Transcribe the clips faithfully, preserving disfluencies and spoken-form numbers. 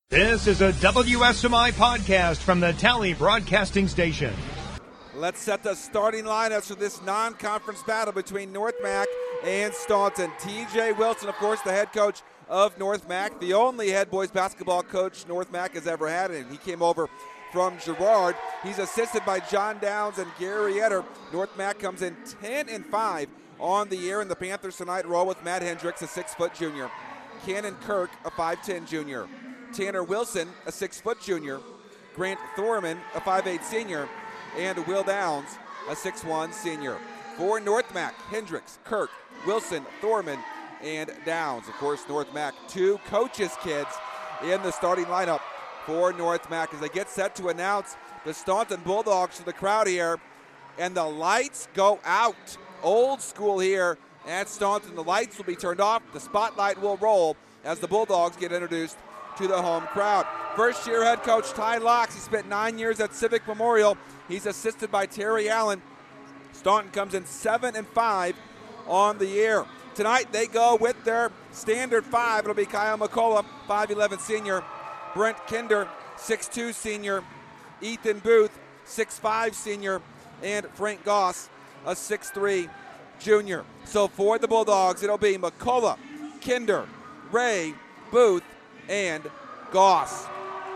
This is a W S M I podcast from the Tally Broadcasting Station. Let's set the starting lineups for this non-conference battle between North Mac and Staunton. T J Wilson, of course, the head coach of North Mac, the only head boys basketball coach North Mac has ever had, and he came over from Girard. He's assisted by John Downs and Gary Etter. North Mac comes in ten and five on the year, and the Panthers tonight roll with Matt Hendricks, a six-foot junior, Cannon Kirk, a five ten junior, Tanner Wilson, a six-foot junior, Grant Thorman, a five eight senior, and Will Downs, a six one senior. For North Mac, Hendricks, Kirk, Wilson, Thorman, and Downs. Of course, North Mac, two coaches' kids in the starting lineup for North Mac as they get set to announce the Staunton Bulldogs to the crowd here. And the lights go out. Old school here at Staunton. The lights will be turned off. The spotlight will roll as the Bulldogs get introduced to the home crowd. First year head coach Ty Locks. He spent nine years at Civic Memorial. He's assisted by Terry Allen. Staunton comes in seven and five on the year. Tonight they go with their standard five. It'll be Kyle McCullough, five eleven senior, Brent Kinder, six two senior, Ethan Booth, six five senior, and Frank Goss, a six three junior. So for the Bulldogs, it'll be McCullough, Kinder, Ray, Booth, and Goss.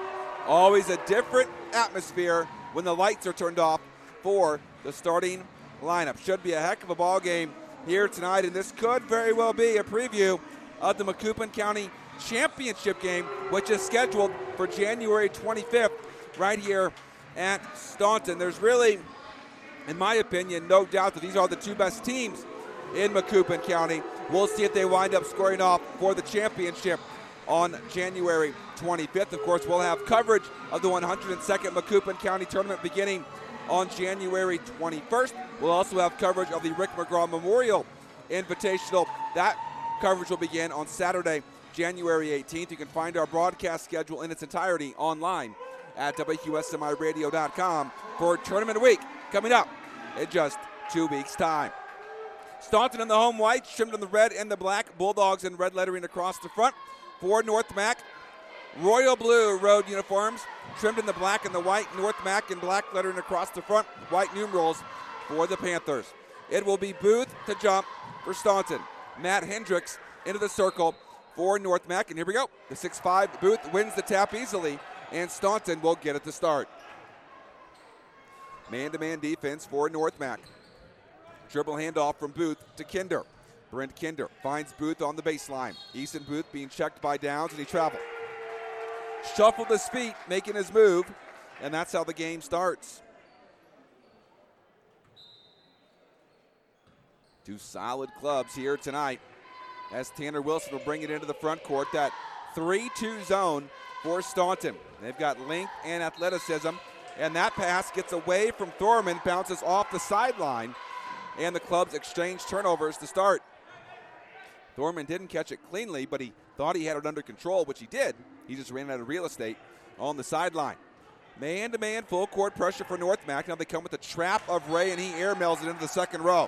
Always a different atmosphere when the lights are turned off for the starting lineup. Should be a heck of a ball game here tonight, and this could very well be a preview of the Macoupin County Championship game, which is scheduled for January twenty-fifth right here at Staunton. There's really, in my opinion, no doubt that these are the two best teams in Macoupin County. We'll see if they wind up scoring off for the championship on January twenty-fifth. Of course, we'll have coverage of the one hundred second Macoupin County Tournament beginning on January twenty-first. We'll also have coverage of the Rick McGraw Memorial Invitational. That coverage will begin on Saturday, January eighteenth. You can find our broadcast schedule in its entirety online at W Q S M I radio dot com for Tournament Week coming up in just two weeks' time. Staunton in the home white, trimmed in the red and the black. Bulldogs in red lettering across the front. For North Mac, royal blue road uniforms, trimmed in the black and the white. North Mac in black lettering across the front. White numerals for the Panthers. It will be Booth to jump for Staunton. Matt Hendricks into the circle for North Mac. And here we go. The six five Booth wins the tap easily, and Staunton will get it to start. Man-to-man defense for North Mac. Dribble handoff from Booth to Kinder. Brent Kinder finds Booth on the baseline. Easton Booth being checked by Downs, and he traveled. Shuffled his feet, making his move, and that's how the game starts. Two solid clubs here tonight as Tanner Wilson will bring it into the front court. That three two zone for Staunton. They've got length and athleticism, and that pass gets away from Thorman, bounces off the sideline, and the clubs exchange turnovers to start. Thorman didn't catch it cleanly, but he thought he had it under control, which he did. He just ran out of real estate on the sideline. Man-to-man full court pressure for North Mac. Now they come with the trap of Ray, and he airmails it into the second row.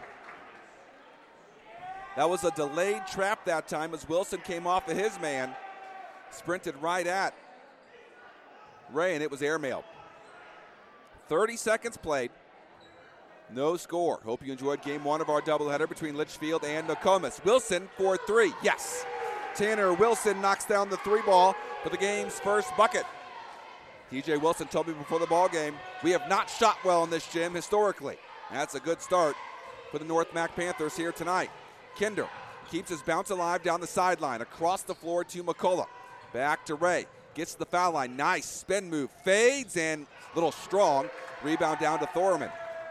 That was a delayed trap that time as Wilson came off of his man, sprinted right at Ray, and it was airmailed. thirty seconds played. No score. Hope you enjoyed game one of our doubleheader between Litchfield and Nokomis. Wilson for three. Yes. Tanner Wilson knocks down the three ball for the game's first bucket. T J Wilson told me before the ball game, we have not shot well in this gym historically. That's a good start for the North Mac Panthers here tonight. Kinder keeps his bounce alive down the sideline. Across the floor to McCullough. Back to Ray. Gets to the foul line. Nice spin move. Fades and a little strong. Rebound down to Thorman.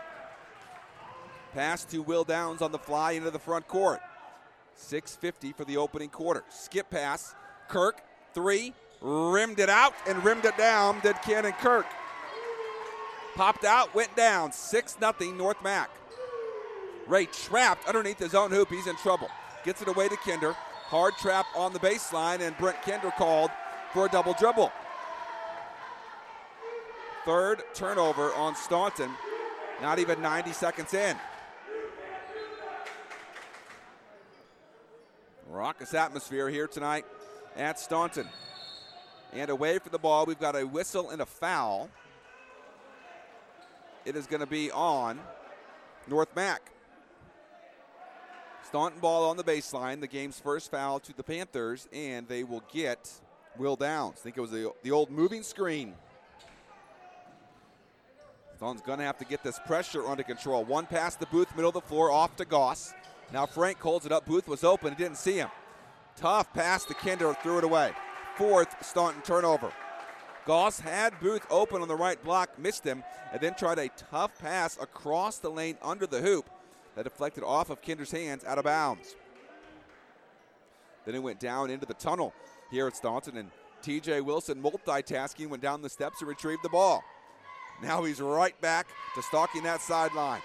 Pass to Will Downs on the fly into the front court. six fifty for the opening quarter. Skip pass. Kirk, three. Rimmed it out and rimmed it down. Did Cannon Kirk. Popped out, went down. six nothing North Mac. Ray trapped underneath his own hoop. He's in trouble. Gets it away to Kinder. Hard trap on the baseline, and Brent Kinder called for a double dribble. Third turnover on Staunton. Not even ninety seconds in. Raucous atmosphere here tonight at Staunton. And away from the ball, we've got a whistle and a foul. It is going to be on North Mac. Staunton ball on the baseline, the game's first foul to the Panthers, and they will get Will Downs. I think it was the, the old moving screen. Staunton's going to have to get this pressure under control. One pass to Booth, middle of the floor, off to Goss. Now Frank holds it up. Booth was open. He didn't see him. Tough pass to Kinder, threw it away. Fourth Staunton turnover. Goss had Booth open on the right block, missed him, and then tried a tough pass across the lane under the hoop that deflected off of Kinder's hands out of bounds. Then it went down into the tunnel here at Staunton, and T J Wilson, multitasking, went down the steps and retrieved the ball. Now he's right back to stalking that sideline.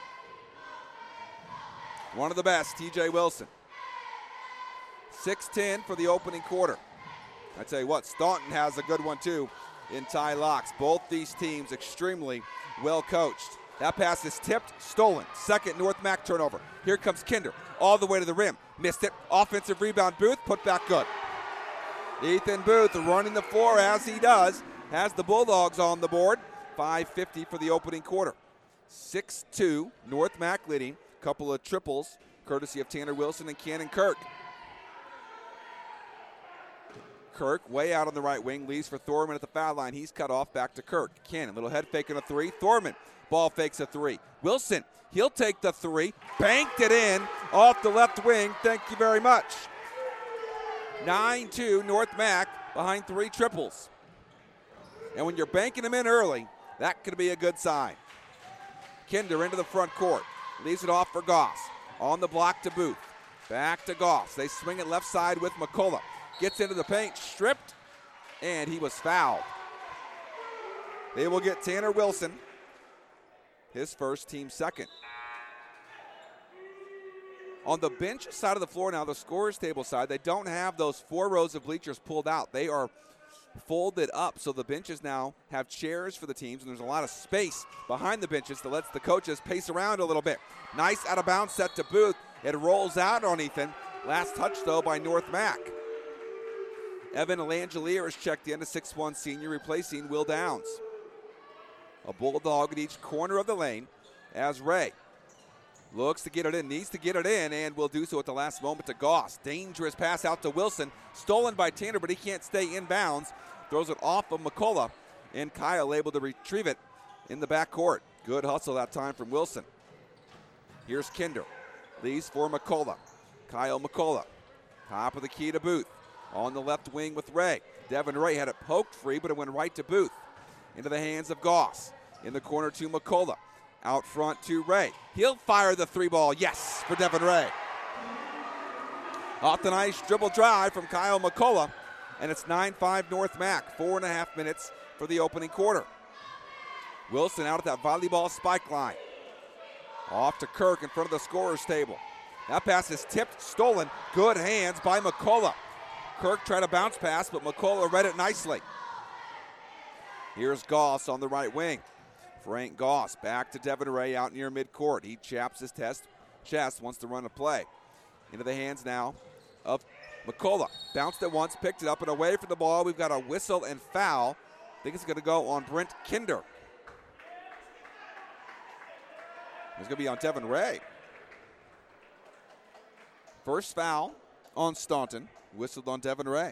One of the best, T J Wilson. six ten for the opening quarter. I tell you what, Staunton has a good one too in Ty Locks. Both these teams extremely well coached. That pass is tipped, stolen. Second North Mac turnover. Here comes Kinder, all the way to the rim. Missed it. Offensive rebound, Booth, put back good. Ethan Booth running the floor as he does. Has the Bulldogs on the board. five fifty for the opening quarter. six two, North Mac leading. Couple of triples, courtesy of Tanner Wilson and Cannon Kirk. Kirk way out on the right wing, leaves for Thorman at the foul line. He's cut off, back to Kirk. Cannon, little head fake on a three. Thorman, ball fakes a three. Wilson, he'll take the three. Banked it in off the left wing. Thank you very much. nine two, North Mac behind three triples. And when you're banking them in early, that could be a good sign. Kinder into the front court. Leaves it off for Goss. On the block to Booth. Back to Goss. They swing it left side with McCullough. Gets into the paint, stripped, and he was fouled. They will get Tanner Wilson, his first, team second. On the bench side of the floor now, the scorer's table side, they don't have those four rows of bleachers pulled out. They are folded up, so the benches now have chairs for the teams, and there's a lot of space behind the benches that lets the coaches pace around a little bit. Nice out of bounds set to Booth. It rolls out on Ethan. Last touch, though, by North Mac. Evan Langelier is checked in, a six one senior, replacing Will Downs. A Bulldog at each corner of the lane as Ray looks to get it in, needs to get it in, and will do so at the last moment to Goss. Dangerous pass out to Wilson, stolen by Tanner, but he can't stay in bounds. Throws it off of McCullough, and Kyle able to retrieve it in the backcourt. Good hustle that time from Wilson. Here's Kinder, leaves for McCullough. Kyle McCullough, top of the key to Booth. On the left wing with Ray. Devin Ray had it poked free, but it went right to Booth. Into the hands of Goss. In the corner to McCullough. Out front to Ray. He'll fire the three ball. Yes, for Devin Ray. Off the nice dribble drive from Kyle McCullough. And it's nine five North Mac. Four and a half minutes for the opening quarter. Wilson out at that volleyball spike line. Off to Kirk in front of the scorer's table. That pass is tipped, stolen. Good hands by McCullough. Kirk tried a bounce pass, but McCullough read it nicely. Here's Goss on the right wing. Frank Goss back to Devin Ray out near midcourt. He chaps his test, chest, wants to run a play. Into the hands now of McCullough. Bounced it once, picked it up, and away from the ball. We've got a whistle and foul. I think it's going to go on Brent Kinder. It's going to be on Devin Ray. First foul on Staunton. Whistled on Devin Ray.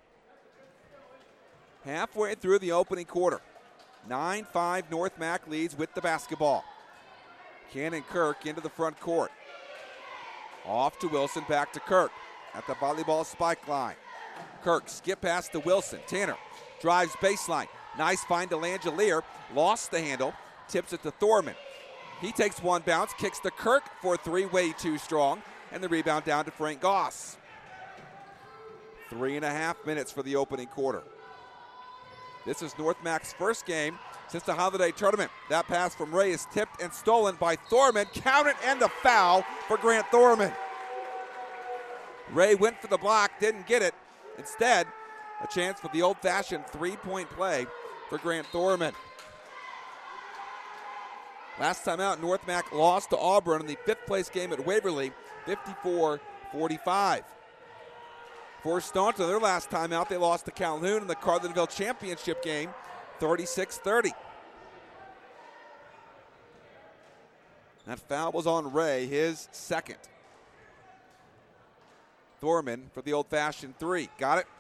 Halfway through the opening quarter. nine five North Mac leads with the basketball. Cannon Kirk into the front court. Off to Wilson, back to Kirk at the volleyball spike line. Kirk skip pass to Wilson. Tanner drives baseline. Nice find to Langelier. Lost the handle. Tips it to Thorman. He takes one bounce, kicks to Kirk for three, way too strong. And the rebound down to Frank Goss. Three and a half minutes for the opening quarter. This is North Mac's first game since the holiday tournament. That pass from Ray is tipped and stolen by Thorman. Count it, and the foul for Grant Thorman. Ray went for the block, didn't get it. Instead, a chance for the old-fashioned three-point play for Grant Thorman. Last time out, North Mac lost to Auburn in the fifth place game at Waverly, fifty-four forty-five. for Staunton. Their last time out, they lost to Calhoun in the Carlinville Championship game, thirty-six thirty. That foul was on Ray, his second. Thorman for the old-fashioned three. Got it?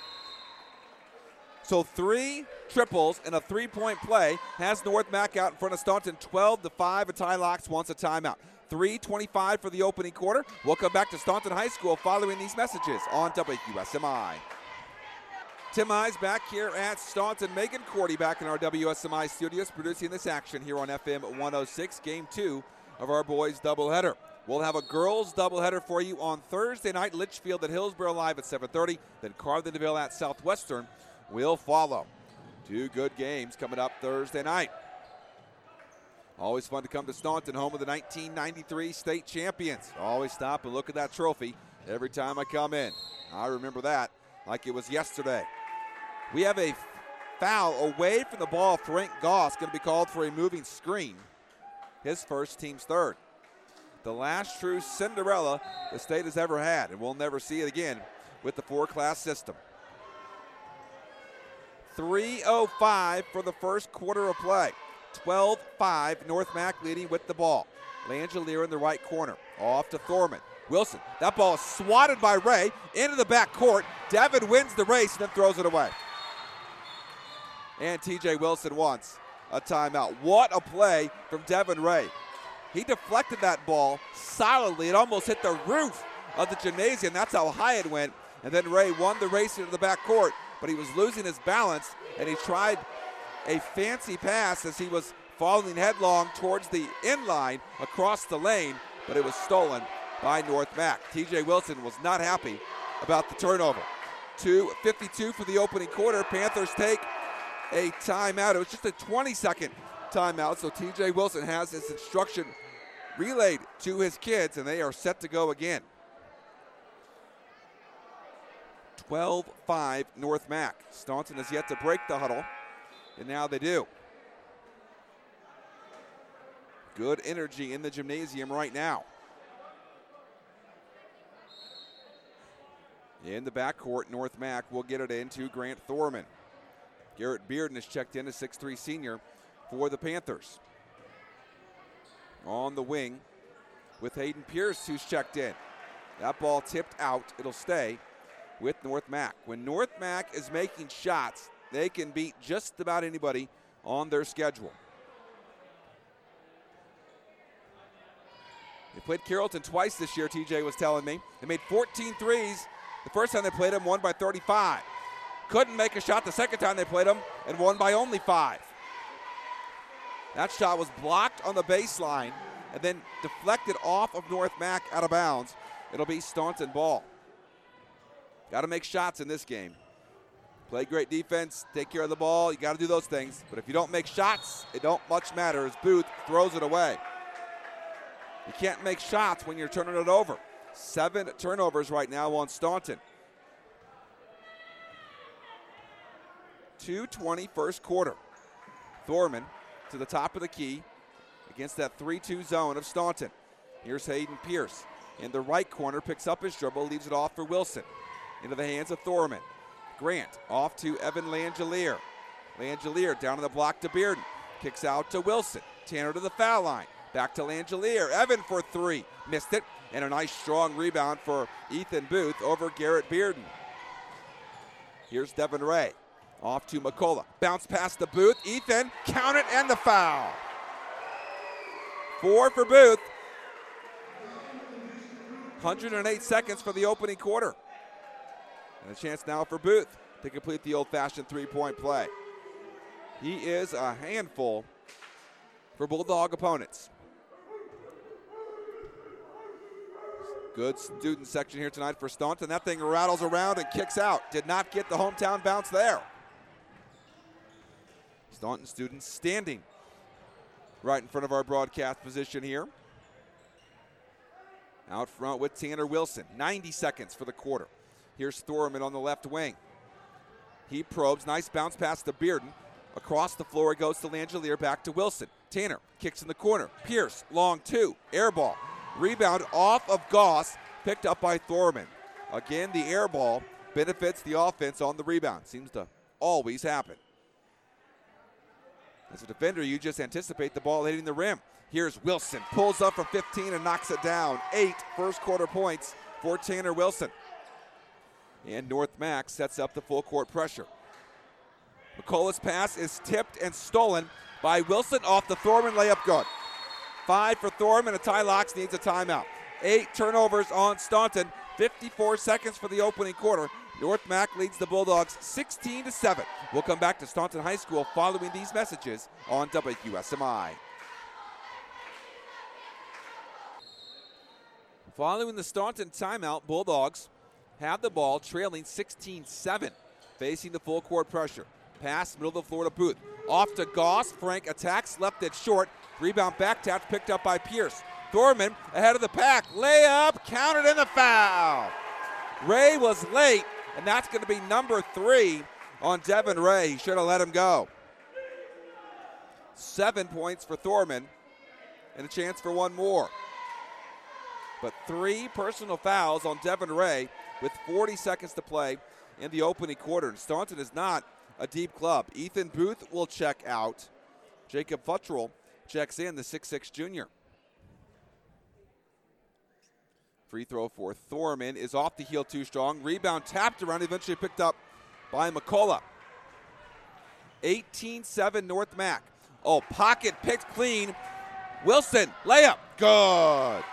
So three triples and a three-point play has North Mac out in front of Staunton, twelve to five. A tie locks wants a timeout. three twenty-five for the opening quarter. We'll come back to Staunton High School following these messages on W S M I. Tim Eyes back here at Staunton. Megan Cordy back in our W S M I studios producing this action here on F M one oh six, game two of our boys doubleheader. We'll have a girls doubleheader for you on Thursday night. Litchfield at Hillsborough live at seven thirty. Then Carlinville at Southwestern will follow. Two good games coming up Thursday night. Always fun to come to Staunton, home of the nineteen ninety-three state champions. Always stop and look at that trophy every time I come in. I remember that like it was yesterday. We have a foul away from the ball. Frank Goss going to be called for a moving screen. His first, team's third. The last true Cinderella the state has ever had, and we'll never see it again with the four-class system. three oh five for the first quarter of play. twelve five, North Mac leading with the ball. Langelier in the right corner, off to Thorman. Wilson, that ball is swatted by Ray into the back court. Devin wins the race and then throws it away. And T J Wilson wants a timeout. What a play from Devin Ray. He deflected that ball solidly. It almost hit the roof of the gymnasium. That's how high it went. And then Ray won the race into the back court, but he was losing his balance, and he tried a fancy pass as he was falling headlong towards the inline across the lane, but it was stolen by North Mac. T J Wilson was not happy about the turnover. two fifty-two for the opening quarter. Panthers take a timeout. It was just a twenty-second timeout, so T J Wilson has his instruction relayed to his kids, and they are set to go again. twelve five North Mac. Staunton has yet to break the huddle, and now they do. Good energy in the gymnasium right now. In the backcourt, North Mac will get it into Grant Thorman. Garrett Bearden is checked in, a six three senior for the Panthers. On the wing with Hayden Pierce, who's checked in. That ball tipped out. It'll stay with North Mac. When North Mac is making shots, they can beat just about anybody on their schedule. They played Carrollton twice this year, T J was telling me. They made fourteen threes. The first time they played them, won by thirty-five. Couldn't make a shot the second time they played them and won by only five. That shot was blocked on the baseline and then deflected off of North Mac out of bounds. It'll be Staunton ball. Got to make shots in this game. Play great defense, take care of the ball. You got to do those things. But if you don't make shots, it don't much matter as Booth throws it away. You can't make shots when you're turning it over. Seven turnovers right now on Staunton. two twenty first quarter. Thorman to the top of the key against that three two zone of Staunton. Here's Hayden Pierce in the right corner, picks up his dribble, leaves it off for Wilson. Into the hands of Thorman. Grant off to Evan Langelier. Langelier down on the block to Bearden. Kicks out to Wilson. Tanner to the foul line. Back to Langelier. Evan for three. Missed it. And a nice strong rebound for Ethan Booth over Garrett Bearden. Here's Devin Ray. Off to McCullough. Bounce past the Booth. Ethan, count it, and the foul. Four for Booth. one hundred eight seconds for the opening quarter. And a chance now for Booth to complete the old-fashioned three-point play. He is a handful for Bulldog opponents. Good student section here tonight for Staunton. That thing rattles around and kicks out. Did not get the hometown bounce there. Staunton students standing right in front of our broadcast position here. Out front with Tanner Wilson. ninety seconds for the quarter. Here's Thorman on the left wing. He probes. Nice bounce pass to Bearden. Across the floor it goes to Langelier. Back to Wilson. Tanner kicks in the corner. Pierce, long two. Air ball. Rebound off of Goss. Picked up by Thorman. Again, the air ball benefits the offense on the rebound. Seems to always happen. As a defender, you just anticipate the ball hitting the rim. Here's Wilson, pulls up from fifteen and knocks it down. Eight first quarter points for Tanner Wilson. And North Mac sets up the full court pressure. McCullough's pass is tipped and stolen by Wilson off the Thorman layup good. Five for Thorman, and Ty Locks needs a timeout. Eight turnovers on Staunton, fifty-four seconds for the opening quarter. North Mac leads the Bulldogs sixteen to seven. We'll come back to Staunton High School following these messages on W S M I. Following the Staunton timeout, Bulldogs have the ball trailing sixteen seven, facing the full court pressure. Pass, middle of the floor to Booth. Off to Goss. Frank attacks, left it short. Rebound back tap picked up by Pierce. Thorman ahead of the pack. Layup, counted in the foul. Ray was late, and that's going to be number three on Devin Ray. He should have let him go. Seven points for Thorman, and a chance for one more. But three personal fouls on Devin Ray with forty seconds to play in the opening quarter. And Staunton is not a deep club. Ethan Booth will check out. Jacob Futtrell checks in, the six six junior. Free throw for Thorman is off the heel too strong. Rebound tapped around, eventually picked up by McCullough. eighteen seven North Mac. Oh, pocket picked clean. Wilson, layup, good.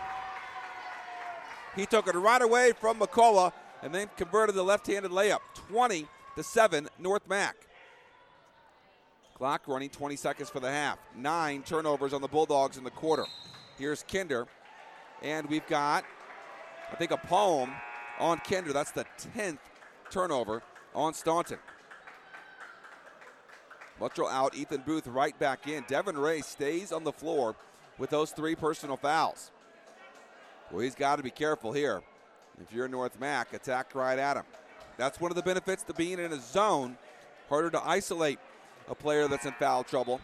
He took it right away from McCullough and then converted the left-handed layup. twenty to seven North Mac. Clock running, twenty seconds for the half. Nine turnovers on the Bulldogs in the quarter. Here's Kinder. And we've got, I think, a palm on Kinder. That's the tenth turnover on Staunton. Buttrell out, Ethan Booth right back in. Devin Ray stays on the floor with those three personal fouls. Well, he's got to be careful here. If you're North Mac, attack right at him. That's one of the benefits to being in a zone. Harder to isolate a player that's in foul trouble.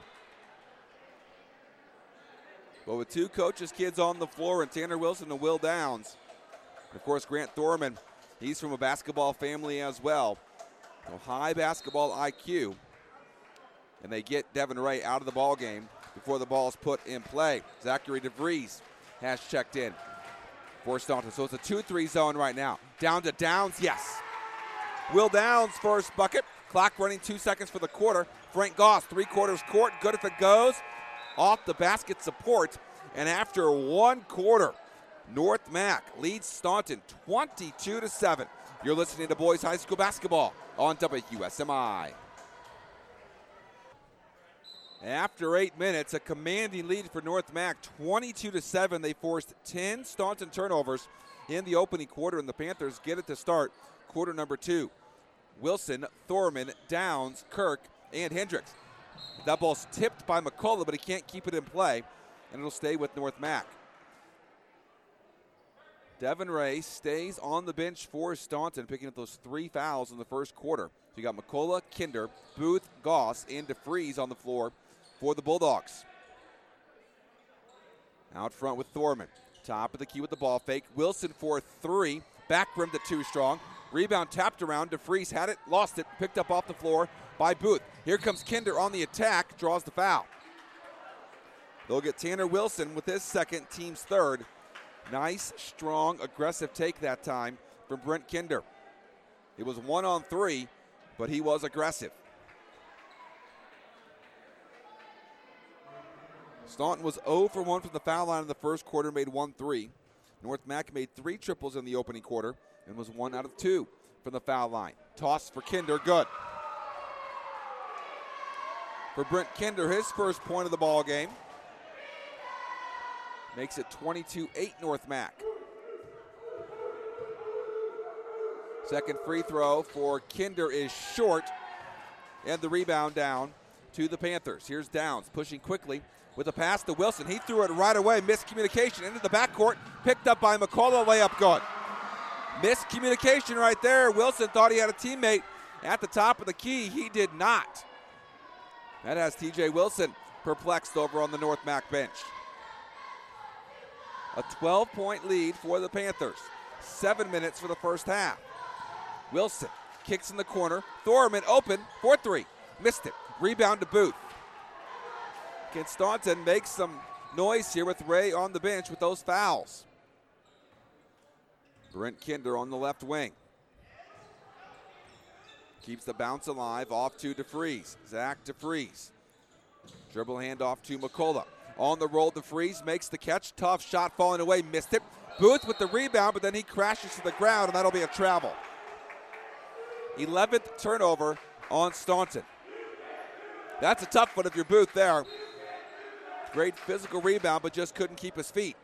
But with two coaches' kids on the floor, and Tanner Wilson and Will Downs, of course, Grant Thorman, he's from a basketball family as well. So high basketball I Q. And they get Devin Ray out of the ball game before the ball is put in play. Zachary DeVries has checked in for Staunton. So it's a two three zone right now. Down to Downs, yes. Will Downs first bucket. Clock running, two seconds for the quarter. Frank Goss, three quarters court, good if it goes. Off the basket support. And after one quarter, North Mac leads Staunton twenty-two to seven. You're listening to Boys High School Basketball on W S M I. After eight minutes, a commanding lead for North Mac, twenty-two to seven. They forced ten Staunton turnovers in the opening quarter, and the Panthers get it to start quarter number two. Wilson, Thorman, Downs, Kirk, and Hendricks. That ball's tipped by McCullough, but he can't keep it in play, and it'll stay with North Mac. Devin Ray stays on the bench for Staunton, picking up those three fouls in the first quarter. So you got McCullough, Kinder, Booth, Goss, and DeFries on the floor for the Bulldogs. Out front with Thorman. Top of the key with the ball fake. Wilson for three. Back rim to two strong. Rebound tapped around. DeFries had it, lost it, picked up off the floor by Booth. Here comes Kinder on the attack, draws the foul. They'll get Tanner Wilson with his second, team's third. Nice, strong, aggressive take that time from Brent Kinder. It was one on three, but he was aggressive. Staunton was zero for one from the foul line in the first quarter, made one three. North Mac made three triples in the opening quarter and was one out of two from the foul line. Toss for Kinder, good. For Brent Kinder, his first point of the ball game. Makes it twenty-two eight North Mac. Second free throw for Kinder is short, and the rebound down to the Panthers. Here's Downs pushing quickly with a pass to Wilson. He threw it right away. Miscommunication into the backcourt. Picked up by McCullough. Layup good. Miscommunication right there. Wilson thought he had a teammate at the top of the key. He did not. That has T J Wilson perplexed over on the North Mac bench. A twelve-point lead for the Panthers. Seven minutes for the first half. Wilson kicks in the corner. Thorman open for three. Missed it. Rebound to Booth. Can Staunton make some noise here with Ray on the bench with those fouls? Brent Kinder on the left wing. Keeps the bounce alive. Off to DeFries. Zach DeFries. Dribble handoff to McCullough. On the roll, DeFries makes the catch. Tough shot falling away. Missed it. Booth with the rebound, but then he crashes to the ground, and that'll be a travel. eleventh turnover on Staunton. That's a tough one if you're Booth there. Great physical rebound, but just couldn't keep his feet.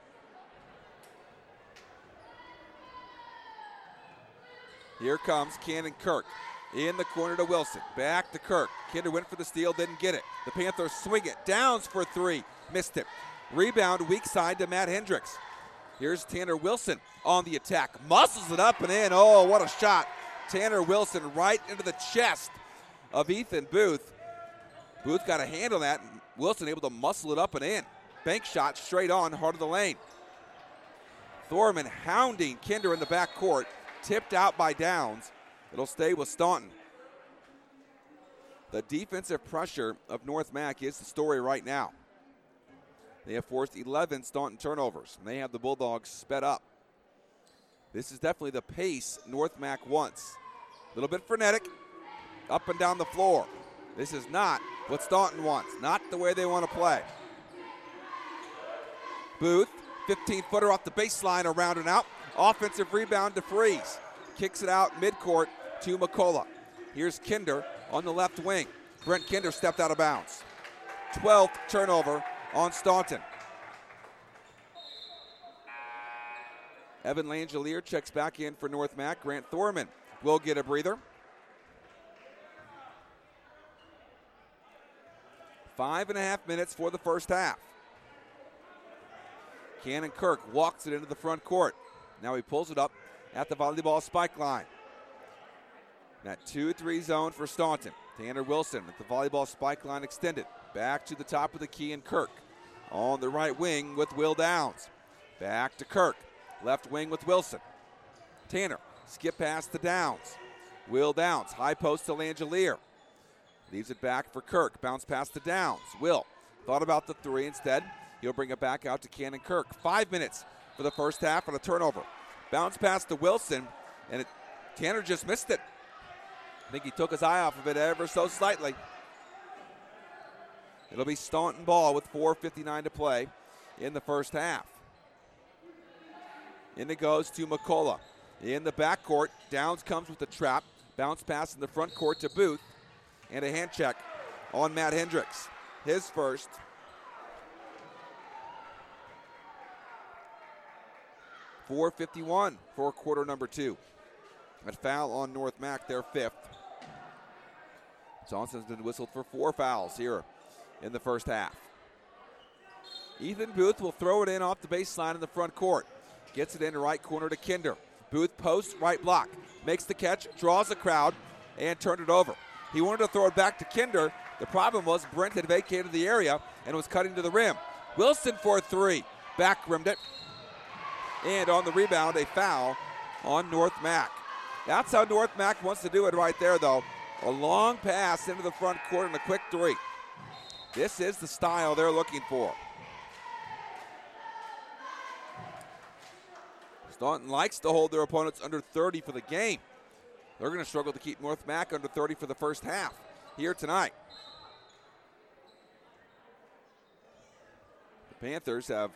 Here comes Cannon Kirk. In the corner to Wilson. Back to Kirk. Kinder went for the steal, didn't get it. The Panthers swing it. Downs for three. Missed it. Rebound weak side to Matt Hendricks. Here's Tanner Wilson on the attack. Muscles it up and in. Oh, what a shot. Tanner Wilson right into the chest of Ethan Booth. Booth got a hand on that. Wilson able to muscle it up and in. Bank shot straight on, heart of the lane. Thorman hounding Kinder in the backcourt. Tipped out by Downs. It'll stay with Staunton. The defensive pressure of North Mac is the story right now. They have forced eleven Staunton turnovers, and they have the Bulldogs sped up. This is definitely the pace North Mac wants. A little bit frenetic, up and down the floor. This is not what Staunton wants, not the way they want to play. Booth, fifteen-footer off the baseline, around and out. Offensive rebound to Freeze. Kicks it out midcourt to McCullough. Here's Kinder on the left wing. Brent Kinder stepped out of bounds. twelfth turnover on Staunton. Evan Langelier checks back in for North Mac. Grant Thorman will get a breather. Five and a half minutes for the first half. Cannon Kirk walks it into the front court. Now he pulls it up at the volleyball spike line. That two three zone for Staunton. Tanner Wilson at the volleyball spike line extended. Back to the top of the key and Kirk. On the right wing with Will Downs. Back to Kirk. Left wing with Wilson. Tanner, skip pass to Downs. Will Downs, high post to Langelier. Leaves it back for Kirk. Bounce pass to Downs. Will thought about the three instead. He'll bring it back out to Cannon Kirk. Five minutes for the first half and a turnover. Bounce pass to Wilson, and it, Tanner just missed it. I think he took his eye off of it ever so slightly. It'll be Staunton ball with four fifty-nine to play in the first half. In it goes to McCullough. In the backcourt, Downs comes with the trap. Bounce pass in the front court to Booth. And a hand check on Matt Hendricks. His first. four fifty-one for quarter number two. A foul on North Mac, their fifth. Johnson's been whistled for four fouls here in the first half. Ethan Booth will throw it in off the baseline in the front court. Gets it into right corner to Kinder. Booth posts, right block. Makes the catch, draws the crowd, and turned it over. He wanted to throw it back to Kinder. The problem was Brent had vacated the area and was cutting to the rim. Wilson for three. Back rimmed it. And on the rebound, a foul on North Mac. That's how North Mac wants to do it right there, though. A long pass into the front court and a quick three. This is the style they're looking for. Staunton likes to hold their opponents under thirty for the game. They're going to struggle to keep North Mac under thirty for the first half here tonight. The Panthers have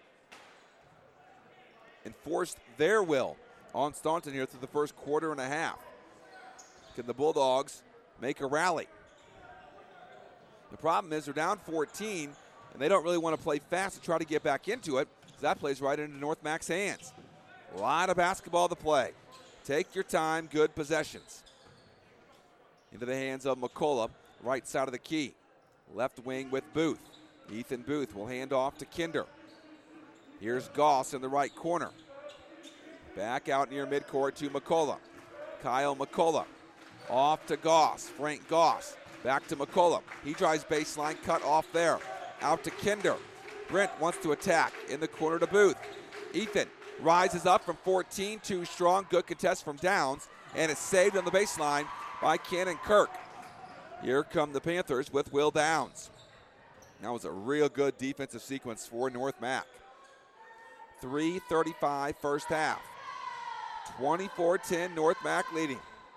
enforced their will on Staunton here through the first quarter and a half. Can the Bulldogs make a rally? The problem is they're down fourteen, and they don't really want to play fast to try to get back into it, because that plays right into North Mac's hands. A lot of basketball to play. Take your time, good possessions. Into the hands of McCullough, right side of the key. Left wing with Booth. Ethan Booth will hand off to Kinder. Here's Goss in the right corner. Back out near midcourt to McCullough. Kyle McCullough off to Goss. Frank Goss back to McCullough. He drives baseline, cut off there. Out to Kinder. Brent wants to attack in the corner to Booth. Ethan rises up from fourteen, too strong. Good contest from Downs. and it's saved on the baseline by Cannon Kirk. Here come the Panthers with Will Downs. That was a real good defensive sequence for North Mac. three thirty-five first half. twenty-four ten North Mac leading.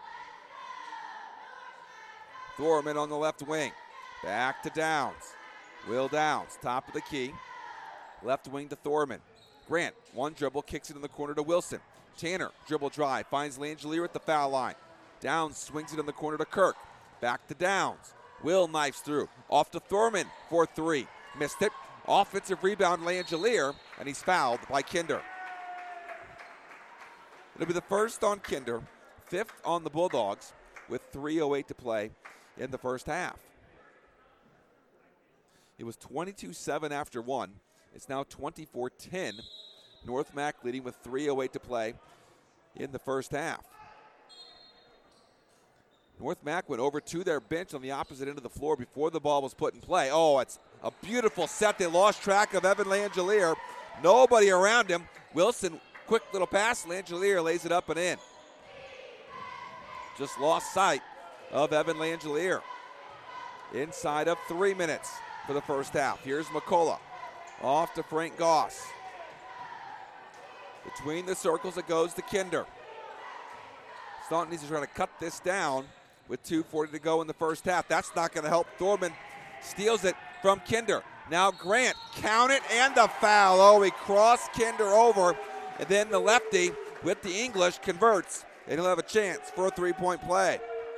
Thorman on the left wing. Back to Downs. Will Downs, top of the key. Left wing to Thorman. Grant, one dribble, kicks it in the corner to Wilson. Tanner, dribble drive, finds Langelier at the foul line. Downs swings it in the corner to Kirk. Back to Downs. Will knifes through. Off to Thorman for three. Missed it. Offensive rebound, Langelier, and he's fouled by Kinder. It'll be the first on Kinder, fifth on the Bulldogs, with three oh eight to play in the first half. It was twenty-two seven after one. It's now twenty-four ten. North Mac leading with three oh eight to play in the first half. North Mac went over to their bench on the opposite end of the floor before the ball was put in play. Oh, it's a beautiful set. They lost track of Evan Langelier. Nobody around him. Wilson, quick little pass. Langelier lays it up and in. Just lost sight of Evan Langelier. Inside of three minutes for the first half. Here's McCullough. Off to Frank Goss. Between the circles, it goes to Kinder. Staunton needs to try to cut this down with two forty to go in the first half. That's not going to help. Thorman steals it from Kinder. Now Grant, count it, and the foul. Oh, he crossed Kinder over, and then the lefty with the English converts, and he'll have a chance for a three-point play.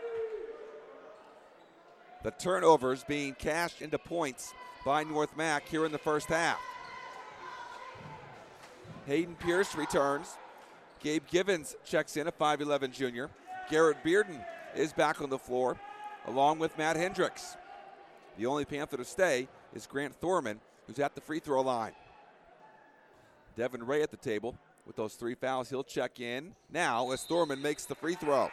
The turnovers being cashed into points by North Mac here in the first half. Hayden Pierce returns. Gabe Givens checks in, a five eleven junior. Garrett Bearden is back on the floor, along with Matt Hendricks. The only Panther to stay is Grant Thorman, who's at the free throw line. Devin Ray at the table with those three fouls. He'll check in now as Thorman makes the free throw.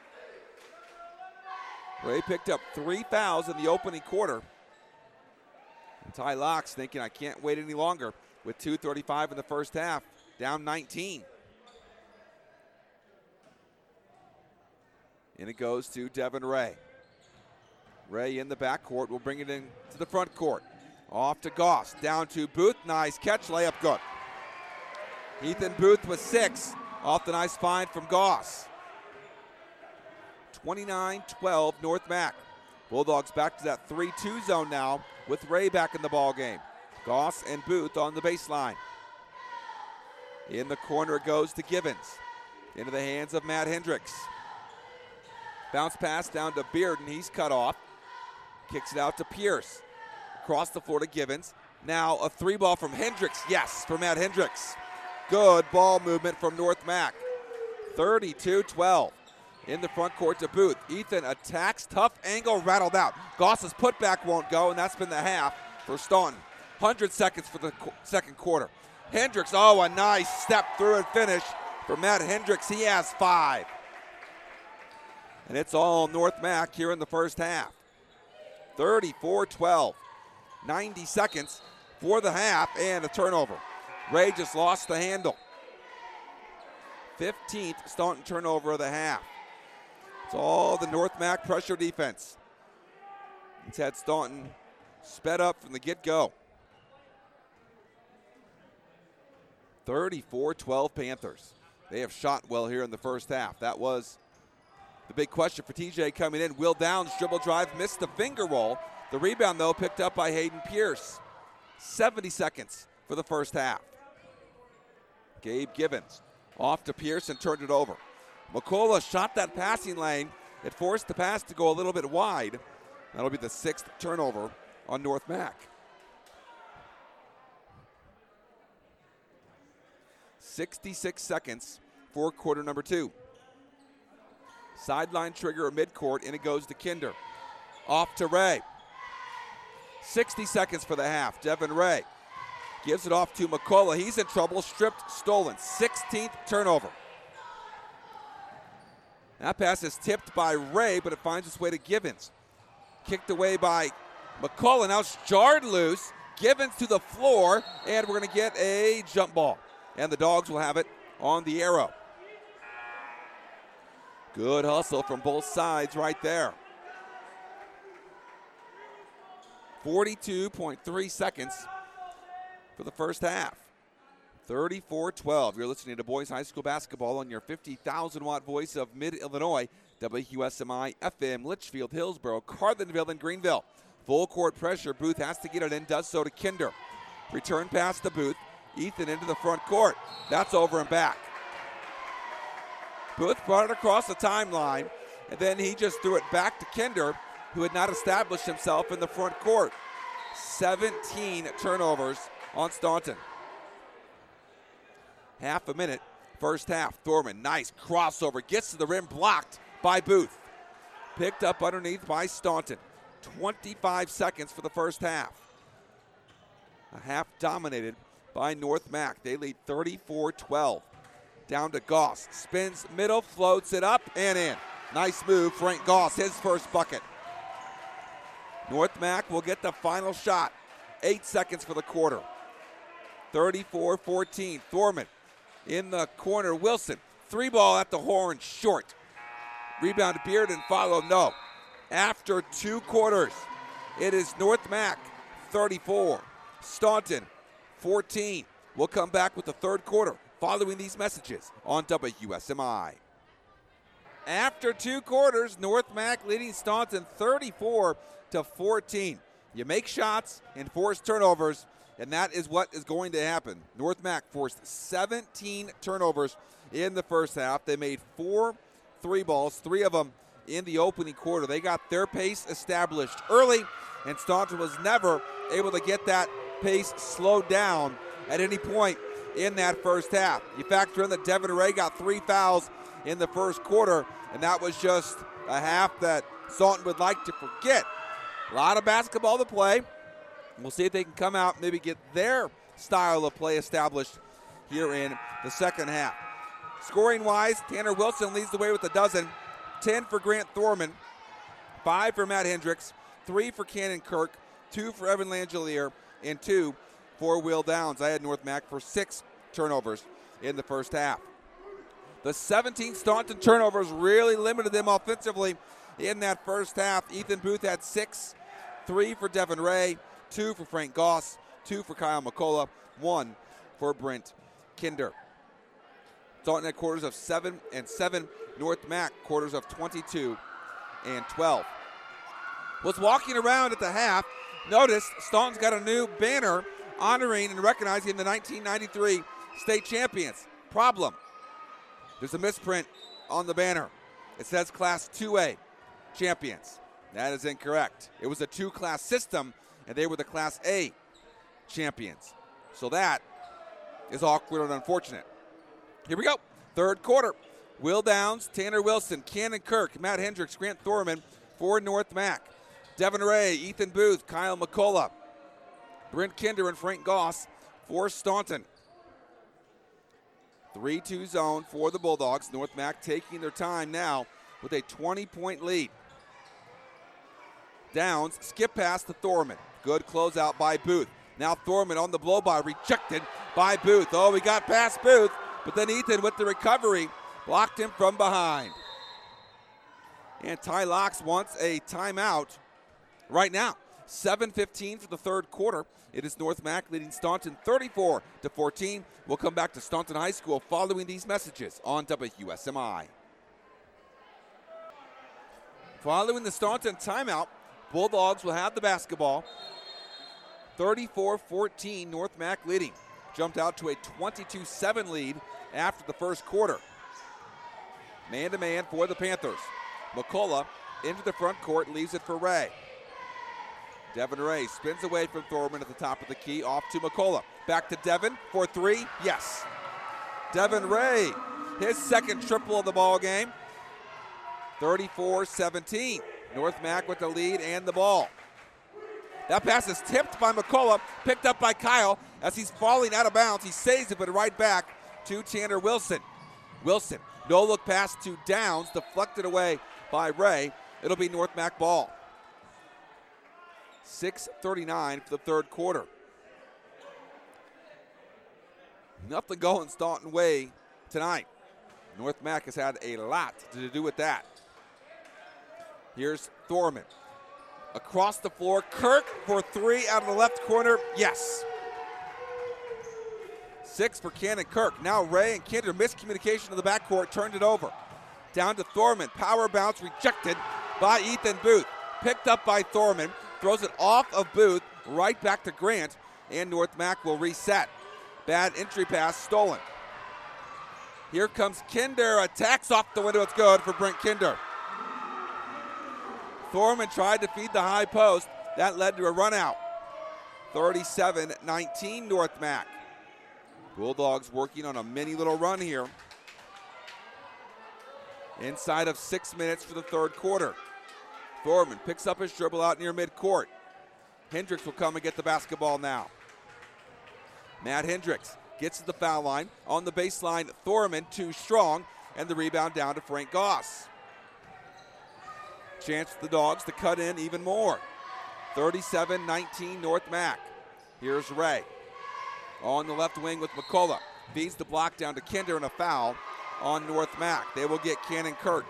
Ray picked up three fouls in the opening quarter. And Ty Locks thinking, I can't wait any longer with two thirty-five in the first half, down nineteen. And it goes to Devin Ray. Ray in the backcourt will bring it in to the front court. Off to Goss, down to Booth. Nice catch, layup good. Ethan Booth with six off the nice find from Goss. twenty-nine twelve North Mac. Bulldogs back to that three two zone now with Ray back in the ball game. Goss and Booth on the baseline. In the corner it goes to Givens. Into the hands of Matt Hendricks. Bounce pass down to Bearden. He's cut off. Kicks it out to Pierce. Across the floor to Givens. Now a three ball from Hendricks. Yes, for Matt Hendricks. Good ball movement from North Mac. thirty-two twelve. In the front court to Booth. Ethan attacks. Tough angle, rattled out. Goss's putback won't go, and that's been the half for Staunton. one hundred seconds for the qu- second quarter. Hendricks, oh, a nice step through and finish for Matt Hendricks. He has five. And it's all North Mac here in the first half. thirty-four twelve. ninety seconds for the half and a turnover. Ray just lost the handle. fifteenth Staunton turnover of the half. It's all the North Mac pressure defense. It's had Staunton sped up from the get-go. thirty-four twelve Panthers. They have shot well here in the first half. That was the big question for T J coming in. Will Downs, dribble drive, missed the finger roll. The rebound, though, picked up by Hayden Pierce. seventy seconds for the first half. Gabe Givens off to Pierce and turned it over. McCullough shot that passing lane. It forced the pass to go a little bit wide. That'll be the sixth turnover on North Mac. sixty-six seconds for quarter number two. Sideline trigger or midcourt, and it goes to Kinder. Off to Ray. sixty seconds for the half. Devin Ray gives it off to McCullough. He's in trouble. Stripped, stolen. sixteenth turnover. That pass is tipped by Ray, but it finds its way to Givens. Kicked away by McCullough. Now it's jarred loose. Givens to the floor, and we're going to get a jump ball. And the Dogs will have it on the arrow. Good hustle from both sides right there. forty-two point three seconds for the first half. thirty-four twelve. You're listening to Boys High School basketball on your fifty thousand watt voice of Mid-Illinois, W Q S M I F M, Litchfield, Hillsboro, Carlinville, and Greenville. Full court pressure. Booth has to get it in, does so to Kinder. Return pass to Booth. Ethan into the front court. That's over and back. Booth brought it across the timeline, and then he just threw it back to Kinder, who had not established himself in the front court. seventeen turnovers on Staunton. Half a minute, first half. Thorman, nice crossover, gets to the rim, blocked by Booth. Picked up underneath by Staunton. twenty-five seconds for the first half. A half dominated by North Mac. They lead thirty-four twelve. Down to Goss. Spins middle, floats it up and in. Nice move, Frank Goss, his first bucket. North Mac will get the final shot. Eight seconds for the quarter. thirty-four fourteen. Thorman in the corner. Wilson. Three ball at the horn, short. Rebound to Beard and follow, no. After two quarters, it is North Mac thirty-four. Staunton fourteen. We'll come back with the third quarter following these messages on W S M I. After two quarters, North Mac leading Staunton thirty-four to fourteen. You make shots and force turnovers, and that is what is going to happen. North Mac forced seventeen turnovers in the first half. They made four three balls, three of them in the opening quarter. They got their pace established early, and Staunton was never able to get that pace slowed down at any point in that first half. You factor in that Devin Ray got three fouls in the first quarter, and that was just a half that Staunton would like to forget. A lot of basketball to play. We'll see if they can come out and maybe get their style of play established here in the second half. Scoring-wise, Tanner Wilson leads the way with a dozen. ten for Grant Thorman, five for Matt Hendricks, three for Cannon Kirk, two for Evan Langelier, and two for Will Downs. I had North Mac for six turnovers in the first half. The seventeen Staunton turnovers really limited them offensively in that first half. Ethan Booth had six, three for Devin Ray, two for Frank Goss, two for Kyle McCullough, one for Brent Kinder. Staunton had quarters of seven and seven. North Mac quarters of twenty-two and twelve. Was walking around at the half. Notice Staunton's got a new banner honoring and recognizing the nineteen ninety-three state champions. Problem. There's a misprint on the banner. It says Class two A champions. That is incorrect. It was a two-class system, and they were the Class A champions. So that is awkward and unfortunate. Here we go. Third quarter. Will Downs, Tanner Wilson, Cannon Kirk, Matt Hendricks, Grant Thorman for North Mac. Devin Ray, Ethan Booth, Kyle McCullough, Brent Kinder, and Frank Goss for Staunton. three two zone for the Bulldogs. North Mac taking their time now with a twenty-point lead. Downs, skip pass to Thorman. Good closeout by Booth. Now Thorman on the blow-by, rejected by Booth. Oh, we got past Booth, but then Ethan with the recovery blocked him from behind. And Ty Locks wants a timeout right now. seven fifteen for the third quarter. It is North Mac leading Staunton thirty-four to fourteen. We'll come back to Staunton High School following these messages on W S M I. Following the Staunton timeout, Bulldogs will have the basketball. thirty-four fourteen, North Mac leading. Jumped out to a twenty-two seven lead after the first quarter. Man-to-man for the Panthers. McCullough into the front court, leaves it for Ray. Devin Ray spins away from Thorman at the top of the key, off to McCullough. Back to Devin for three, yes. Devin Ray, his second triple of the ball game. thirty-four seventeen. North Mac with the lead and the ball. That pass is tipped by McCullough, picked up by Kyle as he's falling out of bounds. He saves it, but right back to Tanner Wilson. Wilson, no look pass to Downs, deflected away by Ray. It'll be North Mac ball. six thirty-nine for the third quarter. Nothing going Staunton way tonight. North Mac has had a lot to do with that. Here's Thorman. Across the floor, Kirk for three out of the left corner, yes. Six for Cannon Kirk. Now Ray and Kinder, miscommunication in the backcourt, turned it over. Down to Thorman, power bounce rejected by Ethan Booth. Picked up by Thorman, throws it off of Booth, right back to Grant, and North Mac will reset. Bad entry pass stolen. Here comes Kinder, attacks off the window, it's good for Brent Kinder. Thorman tried to feed the high post, that led to a run out. thirty-seven nineteen North Mac. Bulldogs working on a mini little run here. Inside of six minutes for the third quarter. Thorman picks up his dribble out near midcourt. Hendricks will come and get the basketball now. Matt Hendricks gets to the foul line. On the baseline, Thorman too strong, and the rebound down to Frank Goss. Chance for the Dogs to cut in even more. thirty-seven nineteen North Mac. Here's Ray. On the left wing with McCullough. Feeds the block down to Kinder, and a foul on North Mac. They will get Cannon Kirk.